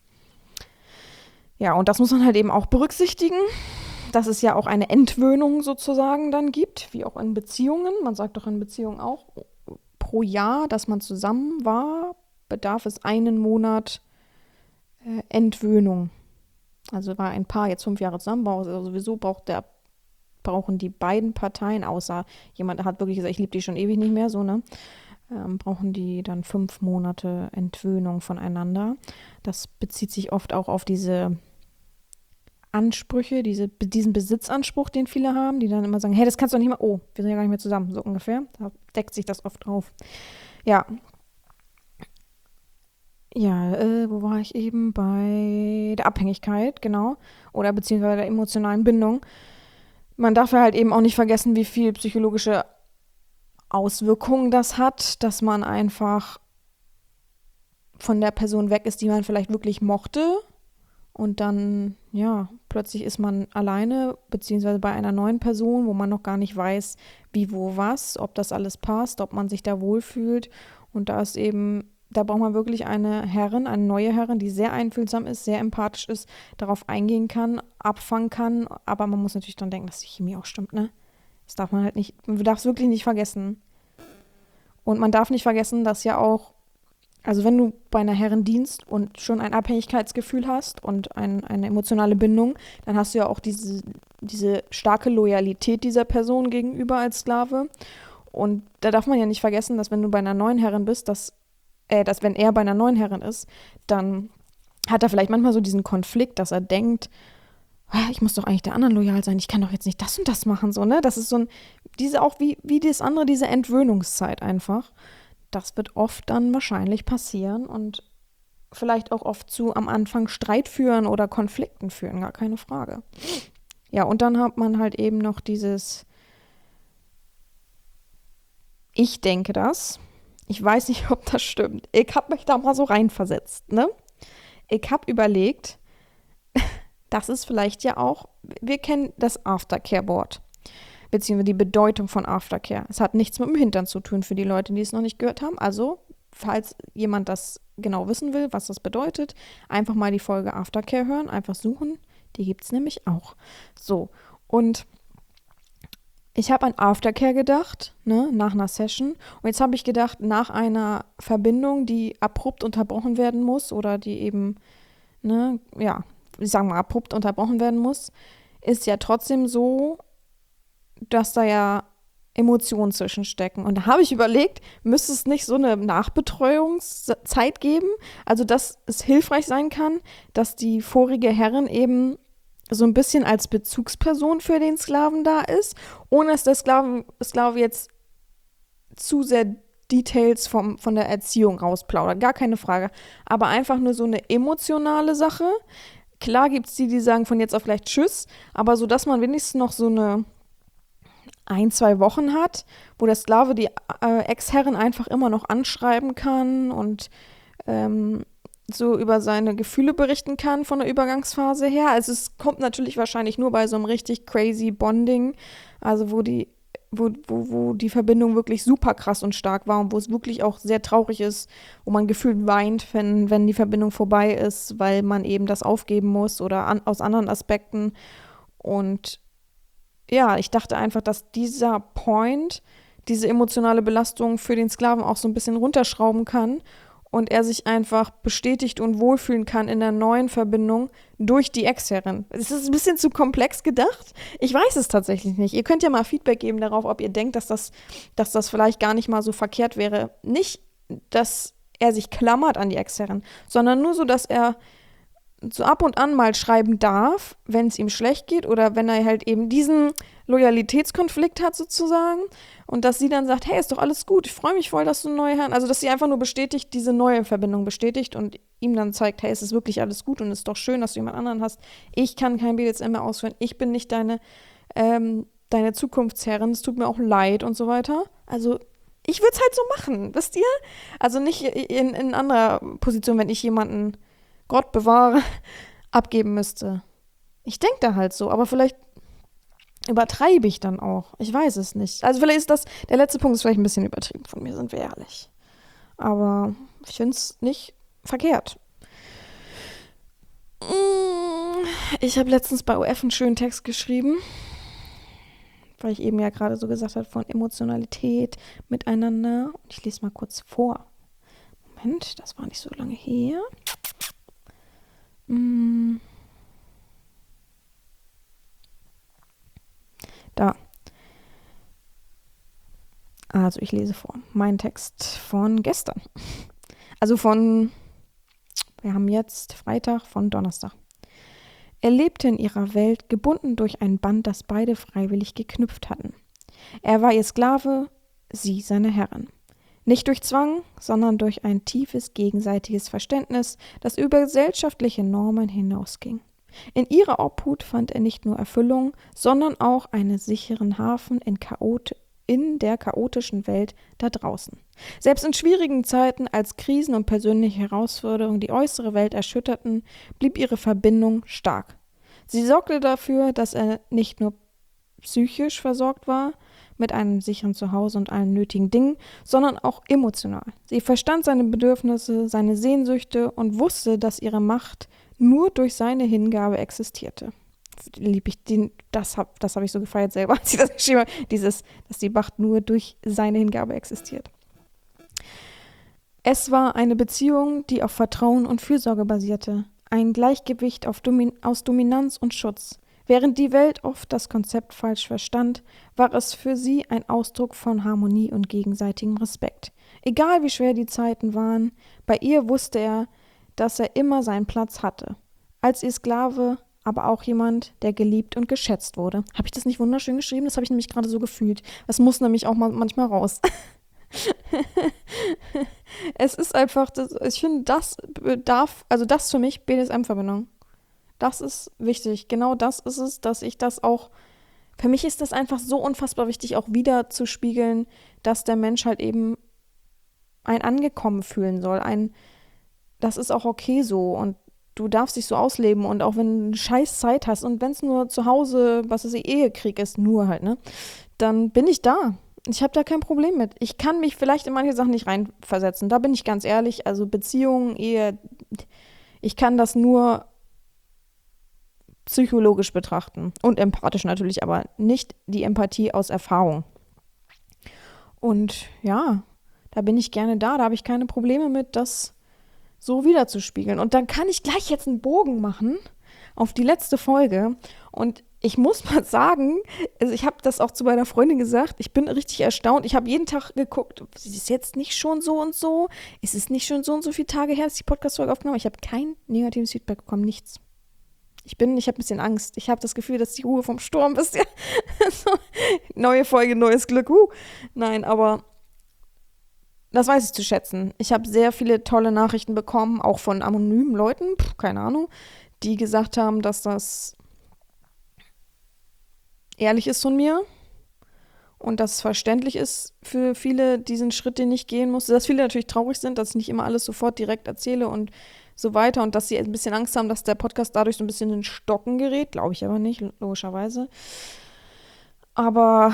[SPEAKER 1] Ja, und das muss man halt eben auch berücksichtigen, dass es ja auch eine Entwöhnung sozusagen dann gibt, wie auch in Beziehungen. Man sagt doch in Beziehungen auch, pro Jahr, dass man zusammen war, bedarf es einen Monat äh, Entwöhnung. Also war ein Paar jetzt fünf Jahre zusammen, also sowieso braucht der, brauchen die beiden Parteien, außer jemand hat wirklich gesagt, ich liebe die schon ewig nicht mehr, so, ne? Ähm, brauchen die dann fünf Monate Entwöhnung voneinander. Das bezieht sich oft auch auf diese Ansprüche, diese, diesen Besitzanspruch, den viele haben, die dann immer sagen, hey, das kannst du doch nicht mehr, oh, wir sind ja gar nicht mehr zusammen, so ungefähr. Da deckt sich das oft auf. Ja, Ja, äh, wo war ich eben? Bei der Abhängigkeit, genau. Oder beziehungsweise der emotionalen Bindung. Man darf ja halt eben auch nicht vergessen, wie viel psychologische Auswirkungen das hat, dass man einfach von der Person weg ist, die man vielleicht wirklich mochte. Und dann, ja, plötzlich ist man alleine, beziehungsweise bei einer neuen Person, wo man noch gar nicht weiß, wie, wo, was, ob das alles passt, ob man sich da wohlfühlt. Und da ist eben, da braucht man wirklich eine Herrin, eine neue Herrin, die sehr einfühlsam ist, sehr empathisch ist, darauf eingehen kann, abfangen kann. Aber man muss natürlich dann denken, dass die Chemie auch stimmt, ne? Das darf man halt nicht, man darf es wirklich nicht vergessen. Und man darf nicht vergessen, dass ja auch, also wenn du bei einer Herrin dienst und schon ein Abhängigkeitsgefühl hast und ein, eine emotionale Bindung, dann hast du ja auch diese, diese starke Loyalität dieser Person gegenüber als Sklave. Und da darf man ja nicht vergessen, dass wenn du bei einer neuen Herrin bist, dass, äh, dass wenn er bei einer neuen Herrin ist, dann hat er vielleicht manchmal so diesen Konflikt, dass er denkt, "Ah, ich muss doch eigentlich der anderen loyal sein, ich kann doch jetzt nicht das und das machen, so, ne? Das ist so ein, diese auch wie, wie das andere, diese Entwöhnungszeit einfach. Das wird oft dann wahrscheinlich passieren und vielleicht auch oft zu am Anfang Streit führen oder Konflikten führen, gar keine Frage. Ja, und dann hat man halt eben noch dieses, ich denke das, ich weiß nicht, ob das stimmt. Ich habe mich da mal so reinversetzt, ne? Ich habe überlegt, das ist vielleicht ja auch, wir kennen das Aftercare-Board, beziehungsweise die Bedeutung von Aftercare. Es hat nichts mit dem Hintern zu tun für die Leute, die es noch nicht gehört haben. Also, falls jemand das genau wissen will, was das bedeutet, einfach mal die Folge Aftercare hören, einfach suchen. Die gibt es nämlich auch. So, und ich habe an Aftercare gedacht, ne, nach einer Session. Und jetzt habe ich gedacht, nach einer Verbindung, die abrupt unterbrochen werden muss oder die eben, ne, ja, ich sage mal, abrupt unterbrochen werden muss, ist ja trotzdem so, dass da ja Emotionen zwischenstecken. Und da habe ich überlegt, müsste es nicht so eine Nachbetreuungszeit geben? Also, dass es hilfreich sein kann, dass die vorige Herrin eben so ein bisschen als Bezugsperson für den Sklaven da ist, ohne dass der Sklave, Sklave jetzt zu sehr Details vom, von der Erziehung rausplaudert. Gar keine Frage. Aber einfach nur so eine emotionale Sache. Klar gibt es die, die sagen von jetzt auf gleich Tschüss, aber so, dass man wenigstens noch so eine ein, zwei Wochen hat, wo der Sklave die äh, Ex-Herrin einfach immer noch anschreiben kann und ähm, so über seine Gefühle berichten kann von der Übergangsphase her. Also es kommt natürlich wahrscheinlich nur bei so einem richtig crazy Bonding, also wo die, wo, wo, wo die Verbindung wirklich super krass und stark war und wo es wirklich auch sehr traurig ist, wo man gefühlt weint, wenn, wenn die Verbindung vorbei ist, weil man eben das aufgeben muss oder an, aus anderen Aspekten. Und ja, ich dachte einfach, dass dieser Point diese emotionale Belastung für den Sklaven auch so ein bisschen runterschrauben kann und er sich einfach bestätigt und wohlfühlen kann in der neuen Verbindung durch die Ex-Herrin. Es ist ein bisschen zu komplex gedacht. Ich weiß es tatsächlich nicht. Ihr könnt ja mal Feedback geben darauf, ob ihr denkt, dass das, dass das vielleicht gar nicht mal so verkehrt wäre. Nicht, dass er sich klammert an die Ex-Herrin, sondern nur so, dass er so ab und an mal schreiben darf, wenn es ihm schlecht geht oder wenn er halt eben diesen Loyalitätskonflikt hat sozusagen und dass sie dann sagt, hey, ist doch alles gut, ich freue mich voll, dass du einen neuen Herrn, also dass sie einfach nur bestätigt, diese neue Verbindung bestätigt und ihm dann zeigt, hey, es ist wirklich alles gut und es ist doch schön, dass du jemand anderen hast. Ich kann kein B D S M mehr ausführen, ich bin nicht deine, ähm, deine Zukunftsherrin, es tut mir auch leid und so weiter. Also ich würde es halt so machen, wisst ihr? Also nicht in, in anderer Position, wenn ich jemanden Gott bewahre, abgeben müsste. Ich denke da halt so, aber vielleicht übertreibe ich dann auch. Ich weiß es nicht. Also vielleicht ist das, der letzte Punkt ist vielleicht ein bisschen übertrieben von mir, sind wir ehrlich. Aber ich finde es nicht verkehrt. Ich habe letztens bei O F einen schönen Text geschrieben, weil ich eben ja gerade so gesagt habe, von Emotionalität miteinander. Ich lese mal kurz vor. Moment, das war nicht so lange her. Da. Also ich lese vor. Mein Text von gestern. Also von, wir haben jetzt Freitag, von Donnerstag. Er lebte in ihrer Welt, gebunden durch ein Band, das beide freiwillig geknüpft hatten. Er war ihr Sklave, sie seine Herrin. Nicht durch Zwang, sondern durch ein tiefes gegenseitiges Verständnis, das über gesellschaftliche Normen hinausging. In ihrer Obhut fand er nicht nur Erfüllung, sondern auch einen sicheren Hafen in, Chaot- in der chaotischen Welt da draußen. Selbst in schwierigen Zeiten, als Krisen und persönliche Herausforderungen die äußere Welt erschütterten, blieb ihre Verbindung stark. Sie sorgte dafür, dass er nicht nur psychisch versorgt war, mit einem sicheren Zuhause und allen nötigen Dingen, sondern auch emotional. Sie verstand seine Bedürfnisse, seine Sehnsüchte und wusste, dass ihre Macht nur durch seine Hingabe existierte. Lieb ich den, das habe das hab ich so gefeiert selber, als ich das geschrieben habe, dieses, dass die Macht nur durch seine Hingabe existiert. Es war eine Beziehung, die auf Vertrauen und Fürsorge basierte, ein Gleichgewicht auf Domin- aus Dominanz und Schutz. Während die Welt oft das Konzept falsch verstand, war es für sie ein Ausdruck von Harmonie und gegenseitigem Respekt. Egal wie schwer die Zeiten waren, bei ihr wusste er, dass er immer seinen Platz hatte. Als ihr Sklave, aber auch jemand, der geliebt und geschätzt wurde. Habe ich das nicht wunderschön geschrieben? Das habe ich nämlich gerade so gefühlt. Das muss nämlich auch mal manchmal raus. Es ist einfach, das, ich finde, das bedarf, also das für mich B D S M-Verbindung. Das ist wichtig. Genau das ist es, dass ich das auch, für mich ist das einfach so unfassbar wichtig, auch wieder zu spiegeln, dass der Mensch halt eben ein Angekommen fühlen soll. Ein, das ist auch okay so und du darfst dich so ausleben und auch wenn du eine scheiß Zeit hast und wenn es nur zu Hause, was weiß ich, Ehekrieg ist, nur halt, ne, dann bin ich da. Ich habe da kein Problem mit. Ich kann mich vielleicht in manche Sachen nicht reinversetzen. Da bin ich ganz ehrlich. Also Beziehungen, Ehe, ich kann das nur psychologisch betrachten und empathisch natürlich, aber nicht die Empathie aus Erfahrung. Und ja, da bin ich gerne da, da habe ich keine Probleme mit, das so wiederzuspiegeln. Und dann kann ich gleich jetzt einen Bogen machen auf die letzte Folge und ich muss mal sagen, also ich habe das auch zu meiner Freundin gesagt, ich bin richtig erstaunt. Ich habe jeden Tag geguckt, ist es jetzt nicht schon so und so? Ist es nicht schon so und so viele Tage her, dass ich die Podcast-Folge aufgenommen habe? Ich habe kein negatives Feedback bekommen, nichts. Ich bin, ich habe ein bisschen Angst. Ich habe das Gefühl, dass die Ruhe vom Sturm ist. Ja. So, neue Folge, neues Glück. Uh. Nein, aber das weiß ich zu schätzen. Ich habe sehr viele tolle Nachrichten bekommen, auch von anonymen Leuten, pf, keine Ahnung, die gesagt haben, dass das ehrlich ist von mir und dass es verständlich ist für viele, diesen Schritt, den ich gehen musste. Dass viele natürlich traurig sind, dass ich nicht immer alles sofort direkt erzähle und so weiter und dass sie ein bisschen Angst haben, dass der Podcast dadurch so ein bisschen in Stocken gerät. Glaube ich aber nicht, logischerweise. Aber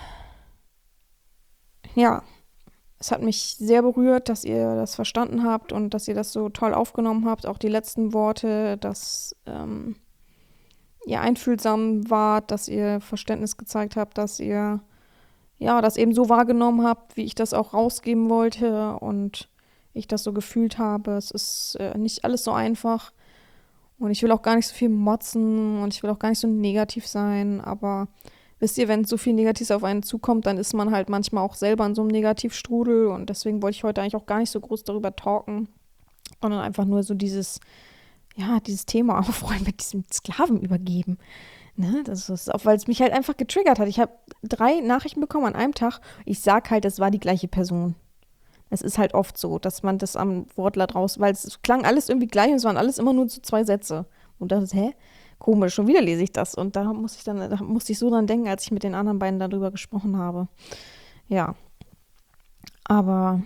[SPEAKER 1] ja, es hat mich sehr berührt, dass ihr das verstanden habt und dass ihr das so toll aufgenommen habt. Auch die letzten Worte, dass ähm, ihr einfühlsam wart, dass ihr Verständnis gezeigt habt, dass ihr ja das eben so wahrgenommen habt, wie ich das auch rausgeben wollte und ich das so gefühlt habe. Es ist äh, nicht alles so einfach und ich will auch gar nicht so viel motzen und ich will auch gar nicht so negativ sein, aber wisst ihr, wenn so viel Negatives auf einen zukommt, dann ist man halt manchmal auch selber in so einem Negativstrudel und deswegen wollte ich heute eigentlich auch gar nicht so groß darüber talken, sondern einfach nur so dieses, ja, dieses Thema aufräumen mit diesem Sklaven übergeben. Ne? Das ist auch, weil es mich halt einfach getriggert hat. Ich habe drei Nachrichten bekommen an einem Tag. Ich sag halt, es war die gleiche Person. Es ist halt oft so, dass man das am Wortlaut raus, weil es klang alles irgendwie gleich und es waren alles immer nur so zwei Sätze. Und da ist, hä? Komisch, schon wieder lese ich das. Und da muss ich dann, da musste ich so dran denken, als ich mit den anderen beiden darüber gesprochen habe. Ja. Aber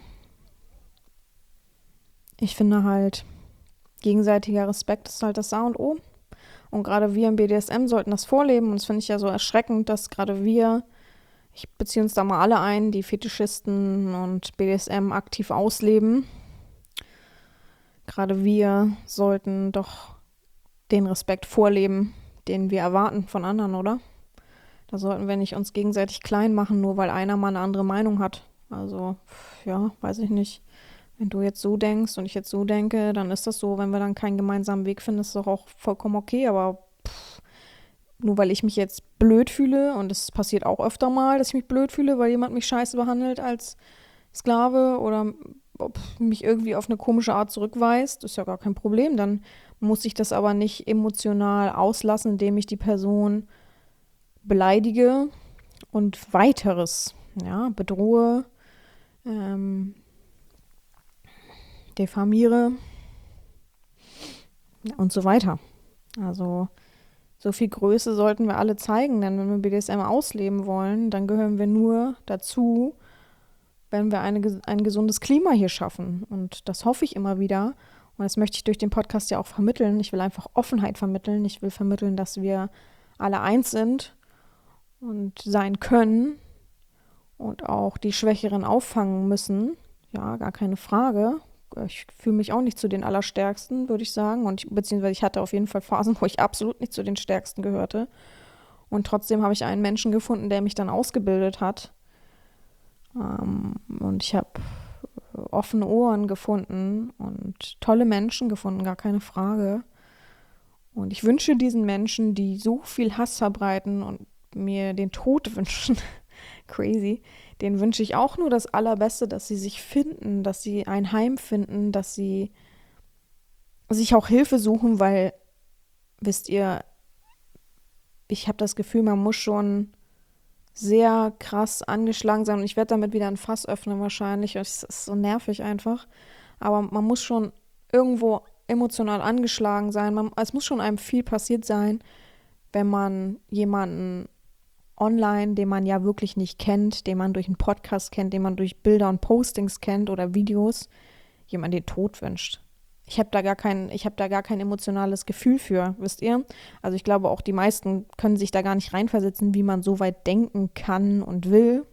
[SPEAKER 1] ich finde halt, gegenseitiger Respekt ist halt das A und O. Und gerade wir im B D S M sollten das vorleben. Und das finde ich ja so erschreckend, dass gerade wir, ich beziehe uns da mal alle ein, die Fetischisten und B D S M aktiv ausleben. Gerade wir sollten doch den Respekt vorleben, den wir erwarten von anderen, oder? Da sollten wir nicht uns gegenseitig klein machen, nur weil einer mal eine andere Meinung hat. Also, ja, weiß ich nicht. Wenn du jetzt so denkst und ich jetzt so denke, dann ist das so. Wenn wir dann keinen gemeinsamen Weg finden, ist das doch auch vollkommen okay. Aber pff, nur weil ich mich jetzt blöd fühle, und es passiert auch öfter mal, dass ich mich blöd fühle, weil jemand mich scheiße behandelt als Sklave oder ob mich irgendwie auf eine komische Art zurückweist, ist ja gar kein Problem. Dann muss ich das aber nicht emotional auslassen, indem ich die Person beleidige und weiteres, ja, bedrohe, ähm, diffamiere und so weiter. Also so viel Größe sollten wir alle zeigen, denn wenn wir B D S M ausleben wollen, dann gehören wir nur dazu, wenn wir eine, ein gesundes Klima hier schaffen. Und das hoffe ich immer wieder. Und das möchte ich durch den Podcast ja auch vermitteln. Ich will einfach Offenheit vermitteln. Ich will vermitteln, dass wir alle eins sind und sein können und auch die Schwächeren auffangen müssen. Ja, gar keine Frage. Ich fühle mich auch nicht zu den Allerstärksten, würde ich sagen. Und ich, beziehungsweise ich hatte auf jeden Fall Phasen, wo ich absolut nicht zu den Stärksten gehörte. Und trotzdem habe ich einen Menschen gefunden, der mich dann ausgebildet hat. Ähm, und ich habe offene Ohren gefunden und tolle Menschen gefunden, gar keine Frage. Und ich wünsche diesen Menschen, die so viel Hass verbreiten und mir den Tod wünschen, crazy, denen wünsche ich auch nur das Allerbeste, dass sie sich finden, dass sie ein Heim finden, dass sie sich auch Hilfe suchen, weil, wisst ihr, ich habe das Gefühl, man muss schon sehr krass angeschlagen sein und ich werde damit wieder ein Fass öffnen wahrscheinlich. Es ist so nervig einfach. Aber man muss schon irgendwo emotional angeschlagen sein. Man, es muss schon einem viel passiert sein, wenn man jemanden online, den man ja wirklich nicht kennt, den man durch einen Podcast kennt, den man durch Bilder und Postings kennt oder Videos, jemand den Tod wünscht. Ich habe da gar kein, ich habe da gar kein emotionales Gefühl für, wisst ihr? Also ich glaube auch die meisten können sich da gar nicht reinversetzen, wie man so weit denken kann und will.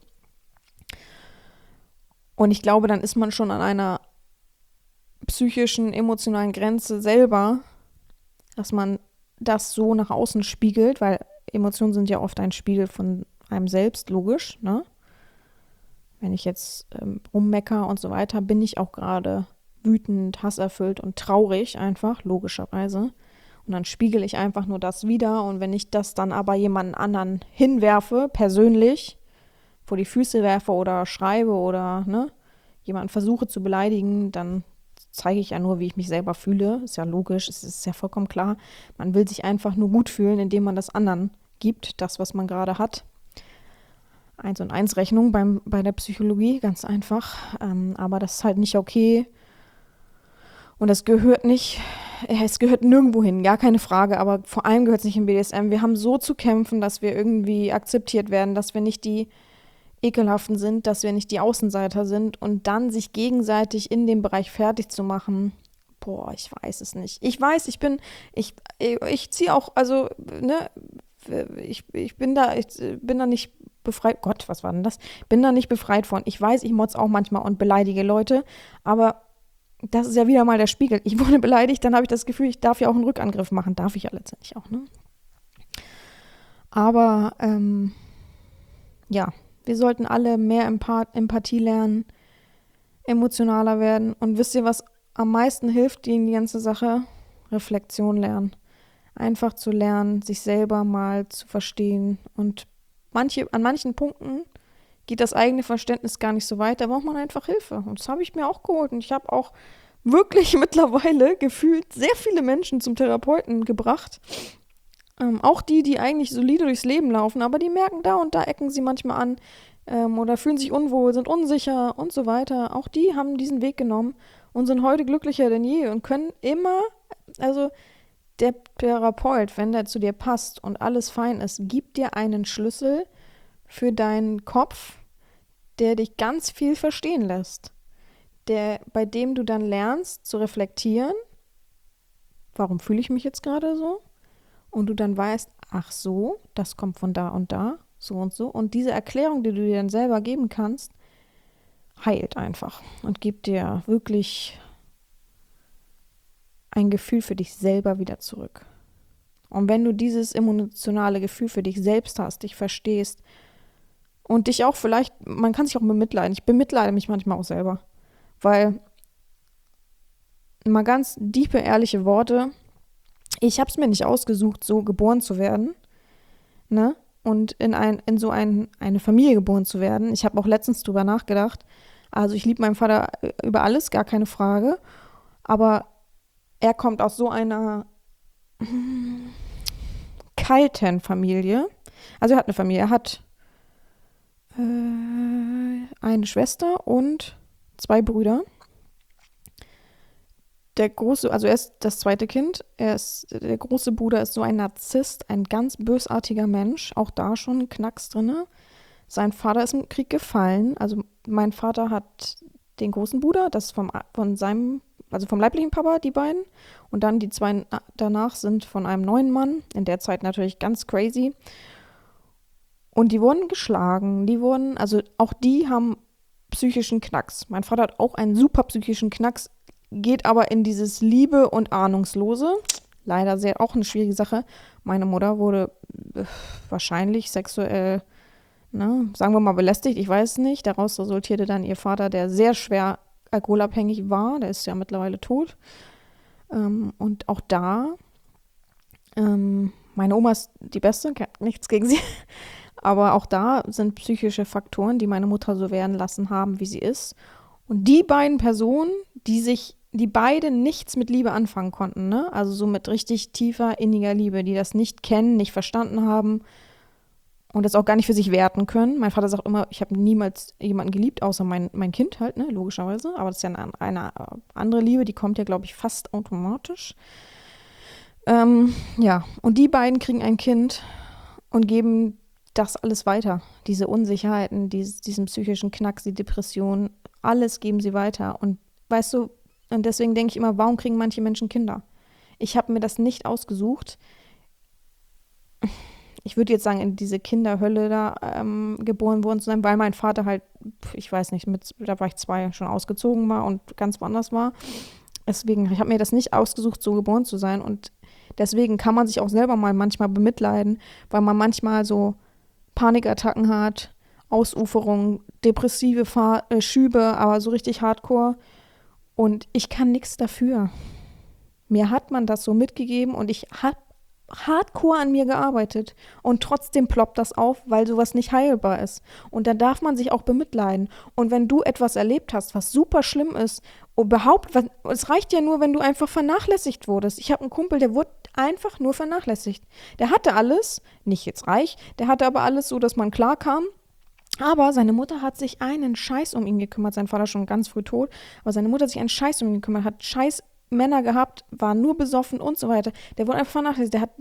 [SPEAKER 1] Und ich glaube, dann ist man schon an einer psychischen, emotionalen Grenze selber, dass man das so nach außen spiegelt, weil Emotionen sind ja oft ein Spiegel von einem selbst, logisch, ne? Wenn ich jetzt ähm, rummecker und so weiter, bin ich auch gerade wütend, hasserfüllt und traurig einfach, logischerweise. Und dann spiegel ich einfach nur das wieder. Und wenn ich das dann aber jemanden anderen hinwerfe, persönlich, vor die Füße werfe oder schreibe oder ne, jemanden versuche zu beleidigen, dann zeige ich ja nur, wie ich mich selber fühle. Ist ja logisch, es ist ja vollkommen klar. Man will sich einfach nur gut fühlen, indem man das anderen gibt, das, was man gerade hat. Eins und eins Rechnung beim, bei der Psychologie, ganz einfach. Ähm, aber das ist halt nicht okay. Und das gehört nicht, es gehört nirgendwo hin, gar keine Frage, aber vor allem gehört es nicht im B D S M. Wir haben so zu kämpfen, dass wir irgendwie akzeptiert werden, dass wir nicht die Ekelhaften sind, dass wir nicht die Außenseiter sind und dann sich gegenseitig in dem Bereich fertig zu machen. Boah, ich weiß es nicht. Ich weiß, ich bin, ich, ich ziehe auch, also, ne, ich, ich bin da, ich bin da nicht befreit. Gott, was war denn das? Bin da nicht befreit von. Ich weiß, ich motz auch manchmal und beleidige Leute, aber das ist ja wieder mal der Spiegel. Ich wurde beleidigt, dann habe ich das Gefühl, ich darf ja auch einen Rückangriff machen. Darf ich ja letztendlich auch, ne? Aber, ähm, ja, wir sollten alle mehr Empath- Empathie lernen, emotionaler werden. Und wisst ihr, was am meisten hilft gegen die ganze Sache? Reflexion lernen. Einfach zu lernen, sich selber mal zu verstehen. Und manche, an manchen Punkten geht das eigene Verständnis gar nicht so weit. Da braucht man einfach Hilfe. Und das habe ich mir auch geholt. Und ich habe auch wirklich mittlerweile gefühlt sehr viele Menschen zum Therapeuten gebracht. Ähm, auch die, die eigentlich solide durchs Leben laufen, aber die merken, da und da ecken sie manchmal an ähm, oder fühlen sich unwohl, sind unsicher und so weiter. Auch die haben diesen Weg genommen und sind heute glücklicher denn je und können immer, also der Therapeut, wenn der zu dir passt und alles fein ist, gibt dir einen Schlüssel für deinen Kopf, der dich ganz viel verstehen lässt. Der, bei dem du dann lernst zu reflektieren, warum fühle ich mich jetzt gerade so? Und du dann weißt, ach so, das kommt von da und da, so und so. Und diese Erklärung, die du dir dann selber geben kannst, heilt einfach und gibt dir wirklich ein Gefühl für dich selber wieder zurück. Und wenn du dieses emotionale Gefühl für dich selbst hast, dich verstehst und dich auch vielleicht, man kann sich auch bemitleiden. Ich bemitleide mich manchmal auch selber, weil mal ganz tiefe, ehrliche Worte, ich habe es mir nicht ausgesucht, so geboren zu werden, ne? Und in, ein, in so ein, eine Familie geboren zu werden. Ich habe auch letztens drüber nachgedacht. Also ich liebe meinen Vater über alles, gar keine Frage. Aber er kommt aus so einer kalten Familie. Also er hat eine Familie. Er hat äh, eine Schwester und zwei Brüder. Der große, also er ist das zweite Kind, er ist, der große Bruder ist so ein Narzisst, ein ganz bösartiger Mensch, auch da schon ein Knacks drinne. Sein Vater ist im Krieg gefallen, also mein Vater hat den großen Bruder, das ist vom, von seinem, also vom leiblichen Papa, die beiden, und dann die zwei danach sind von einem neuen Mann, in der Zeit natürlich ganz crazy. Und die wurden geschlagen, die wurden, also auch die haben psychischen Knacks. Mein Vater hat auch einen super psychischen Knacks, geht aber in dieses Liebe und Ahnungslose. Leider sehr auch eine schwierige Sache. Meine Mutter wurde äh, wahrscheinlich sexuell, ne, sagen wir mal belästigt, ich weiß es nicht. Daraus resultierte dann ihr Vater, der sehr schwer alkoholabhängig war. Der ist ja mittlerweile tot. Ähm, und auch da, ähm, meine Oma ist die Beste, nichts gegen sie. Aber auch da sind psychische Faktoren, die meine Mutter so werden lassen haben, wie sie ist. Und die beiden Personen, die sich die beide nichts mit Liebe anfangen konnten, ne? Also so mit richtig tiefer, inniger Liebe, die das nicht kennen, nicht verstanden haben und das auch gar nicht für sich werten können. Mein Vater sagt immer, ich habe niemals jemanden geliebt, außer mein, mein Kind halt, ne? Logischerweise. Aber das ist ja eine, eine andere Liebe, die kommt ja, glaube ich, fast automatisch. Ähm, ja, und die beiden kriegen ein Kind und geben das alles weiter. Diese Unsicherheiten, dieses, diesen psychischen Knacks, die Depression, alles geben sie weiter. Und weißt du, und deswegen denke ich immer, warum kriegen manche Menschen Kinder? Ich habe mir das nicht ausgesucht. Ich würde jetzt sagen, in diese Kinderhölle da ähm, geboren worden zu sein, weil mein Vater halt, ich weiß nicht, mit, da war ich zwei, schon ausgezogen war und ganz woanders war. Deswegen, ich habe mir das nicht ausgesucht, so geboren zu sein. Und deswegen kann man sich auch selber mal manchmal bemitleiden, weil man manchmal so Panikattacken hat, Ausuferungen, depressive Fahr- äh, Schübe, aber so richtig hardcore. Und ich kann nichts dafür. Mir hat man das so mitgegeben und ich habe hardcore an mir gearbeitet. Und trotzdem ploppt das auf, weil sowas nicht heilbar ist. Und da darf man sich auch bemitleiden. Und wenn du etwas erlebt hast, was super schlimm ist, und überhaupt, was, es reicht ja nur, wenn du einfach vernachlässigt wurdest. Ich habe einen Kumpel, der wurde einfach nur vernachlässigt. Der hatte alles, nicht jetzt reich, der hatte aber alles so, dass man klarkam. Aber seine Mutter hat sich einen Scheiß um ihn gekümmert. Sein Vater schon ganz früh tot. Aber seine Mutter hat sich einen Scheiß um ihn gekümmert, hat Scheiß Männer gehabt, war nur besoffen und so weiter. Der wurde einfach vernachlässigt. Der hat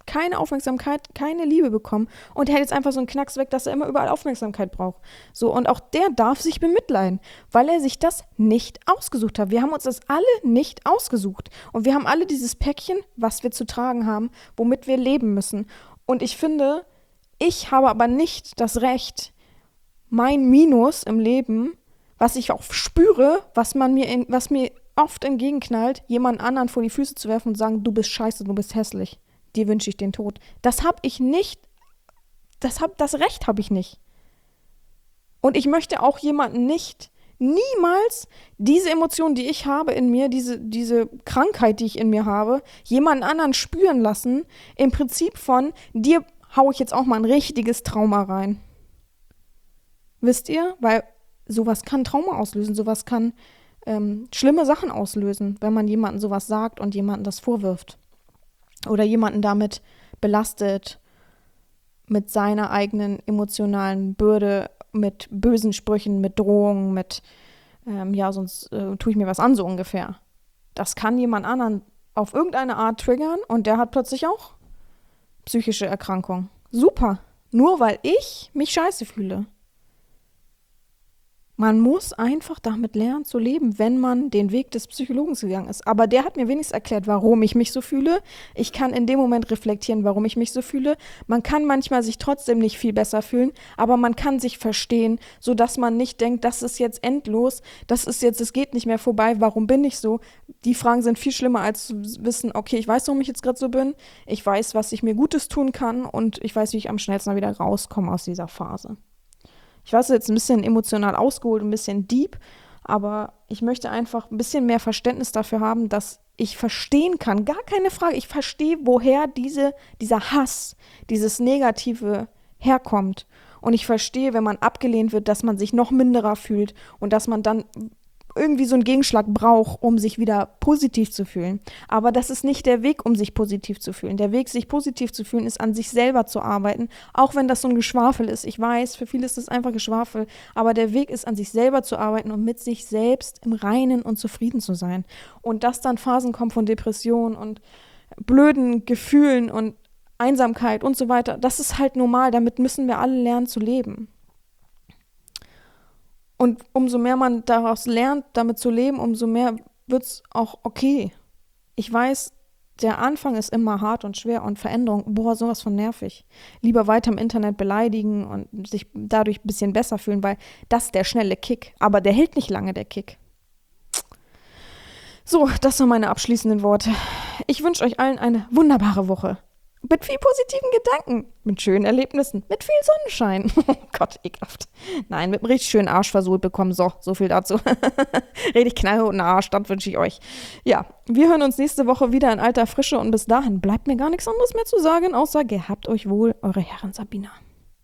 [SPEAKER 1] keine Aufmerksamkeit, keine Liebe bekommen und der hat jetzt einfach so einen Knacks weg, dass er immer überall Aufmerksamkeit braucht. So, und auch der darf sich bemitleiden, weil er sich das nicht ausgesucht hat. Wir haben uns das alle nicht ausgesucht und wir haben alle dieses Päckchen, was wir zu tragen haben, womit wir leben müssen. Und ich finde, ich habe aber nicht das Recht, mein Minus im Leben, was ich auch spüre, was man mir, in, was mir oft entgegenknallt, jemand anderen vor die Füße zu werfen und sagen, du bist scheiße, du bist hässlich, dir wünsche ich den Tod. Das habe ich nicht, das, hab, das Recht habe ich nicht. Und ich möchte auch jemanden nicht, niemals diese Emotion, die ich habe in mir, diese, diese Krankheit, die ich in mir habe, jemanden anderen spüren lassen, im Prinzip von, dir haue ich jetzt auch mal ein richtiges Trauma rein. Wisst ihr? Weil sowas kann Trauma auslösen, sowas kann ähm, schlimme Sachen auslösen, wenn man jemandem sowas sagt und jemandem das vorwirft. Oder jemanden damit belastet, mit seiner eigenen emotionalen Bürde, mit bösen Sprüchen, mit Drohungen, mit, ähm, ja, sonst äh, tue ich mir was an, so ungefähr. Das kann jemand anderen auf irgendeine Art triggern und der hat plötzlich auch psychische Erkrankung. Super. Nur weil ich mich scheiße fühle. Man muss einfach damit lernen zu leben, wenn man den Weg des Psychologen gegangen ist. Aber der hat mir wenigstens erklärt, warum ich mich so fühle. Ich kann in dem Moment reflektieren, warum ich mich so fühle. Man kann manchmal sich trotzdem nicht viel besser fühlen, aber man kann sich verstehen, sodass man nicht denkt, das ist jetzt endlos, das ist jetzt, es geht nicht mehr vorbei, warum bin ich so? Die Fragen sind viel schlimmer, als zu wissen, okay, ich weiß, warum ich jetzt gerade so bin, ich weiß, was ich mir Gutes tun kann und ich weiß, wie ich am schnellsten wieder rauskomme aus dieser Phase. Ich weiß jetzt ein bisschen emotional ausgeholt, ein bisschen deep, aber ich möchte einfach ein bisschen mehr Verständnis dafür haben, dass ich verstehen kann, gar keine Frage, ich verstehe, woher diese, dieser Hass, dieses Negative herkommt. Und ich verstehe, wenn man abgelehnt wird, dass man sich noch minderer fühlt und dass man dann irgendwie so einen Gegenschlag braucht, um sich wieder positiv zu fühlen. Aber das ist nicht der Weg, um sich positiv zu fühlen. Der Weg, sich positiv zu fühlen, ist an sich selber zu arbeiten, auch wenn das so ein Geschwafel ist. Ich weiß, für viele ist das einfach Geschwafel, aber der Weg ist, an sich selber zu arbeiten und mit sich selbst im Reinen und zufrieden zu sein. Und dass dann Phasen kommen von Depressionen und blöden Gefühlen und Einsamkeit und so weiter, das ist halt normal, damit müssen wir alle lernen zu leben. Und umso mehr man daraus lernt, damit zu leben, umso mehr wird es auch okay. Ich weiß, der Anfang ist immer hart und schwer und Veränderung, boah, sowas von nervig. Lieber weiter im Internet beleidigen und sich dadurch ein bisschen besser fühlen, weil das ist der schnelle Kick. Aber der hält nicht lange, der Kick. So, das waren meine abschließenden Worte. Ich wünsche euch allen eine wunderbare Woche. Mit viel positiven Gedanken, mit schönen Erlebnissen, mit viel Sonnenschein. Oh Gott, ekelhaft. Nein, mit einem richtig schönen Arsch versohlt bekommen. So, so viel dazu. Richtig knallroten Arsch, das wünsche ich euch. Ja, wir hören uns nächste Woche wieder in alter Frische und bis dahin bleibt mir gar nichts anderes mehr zu sagen, außer gehabt euch wohl, eure Herren Sabina.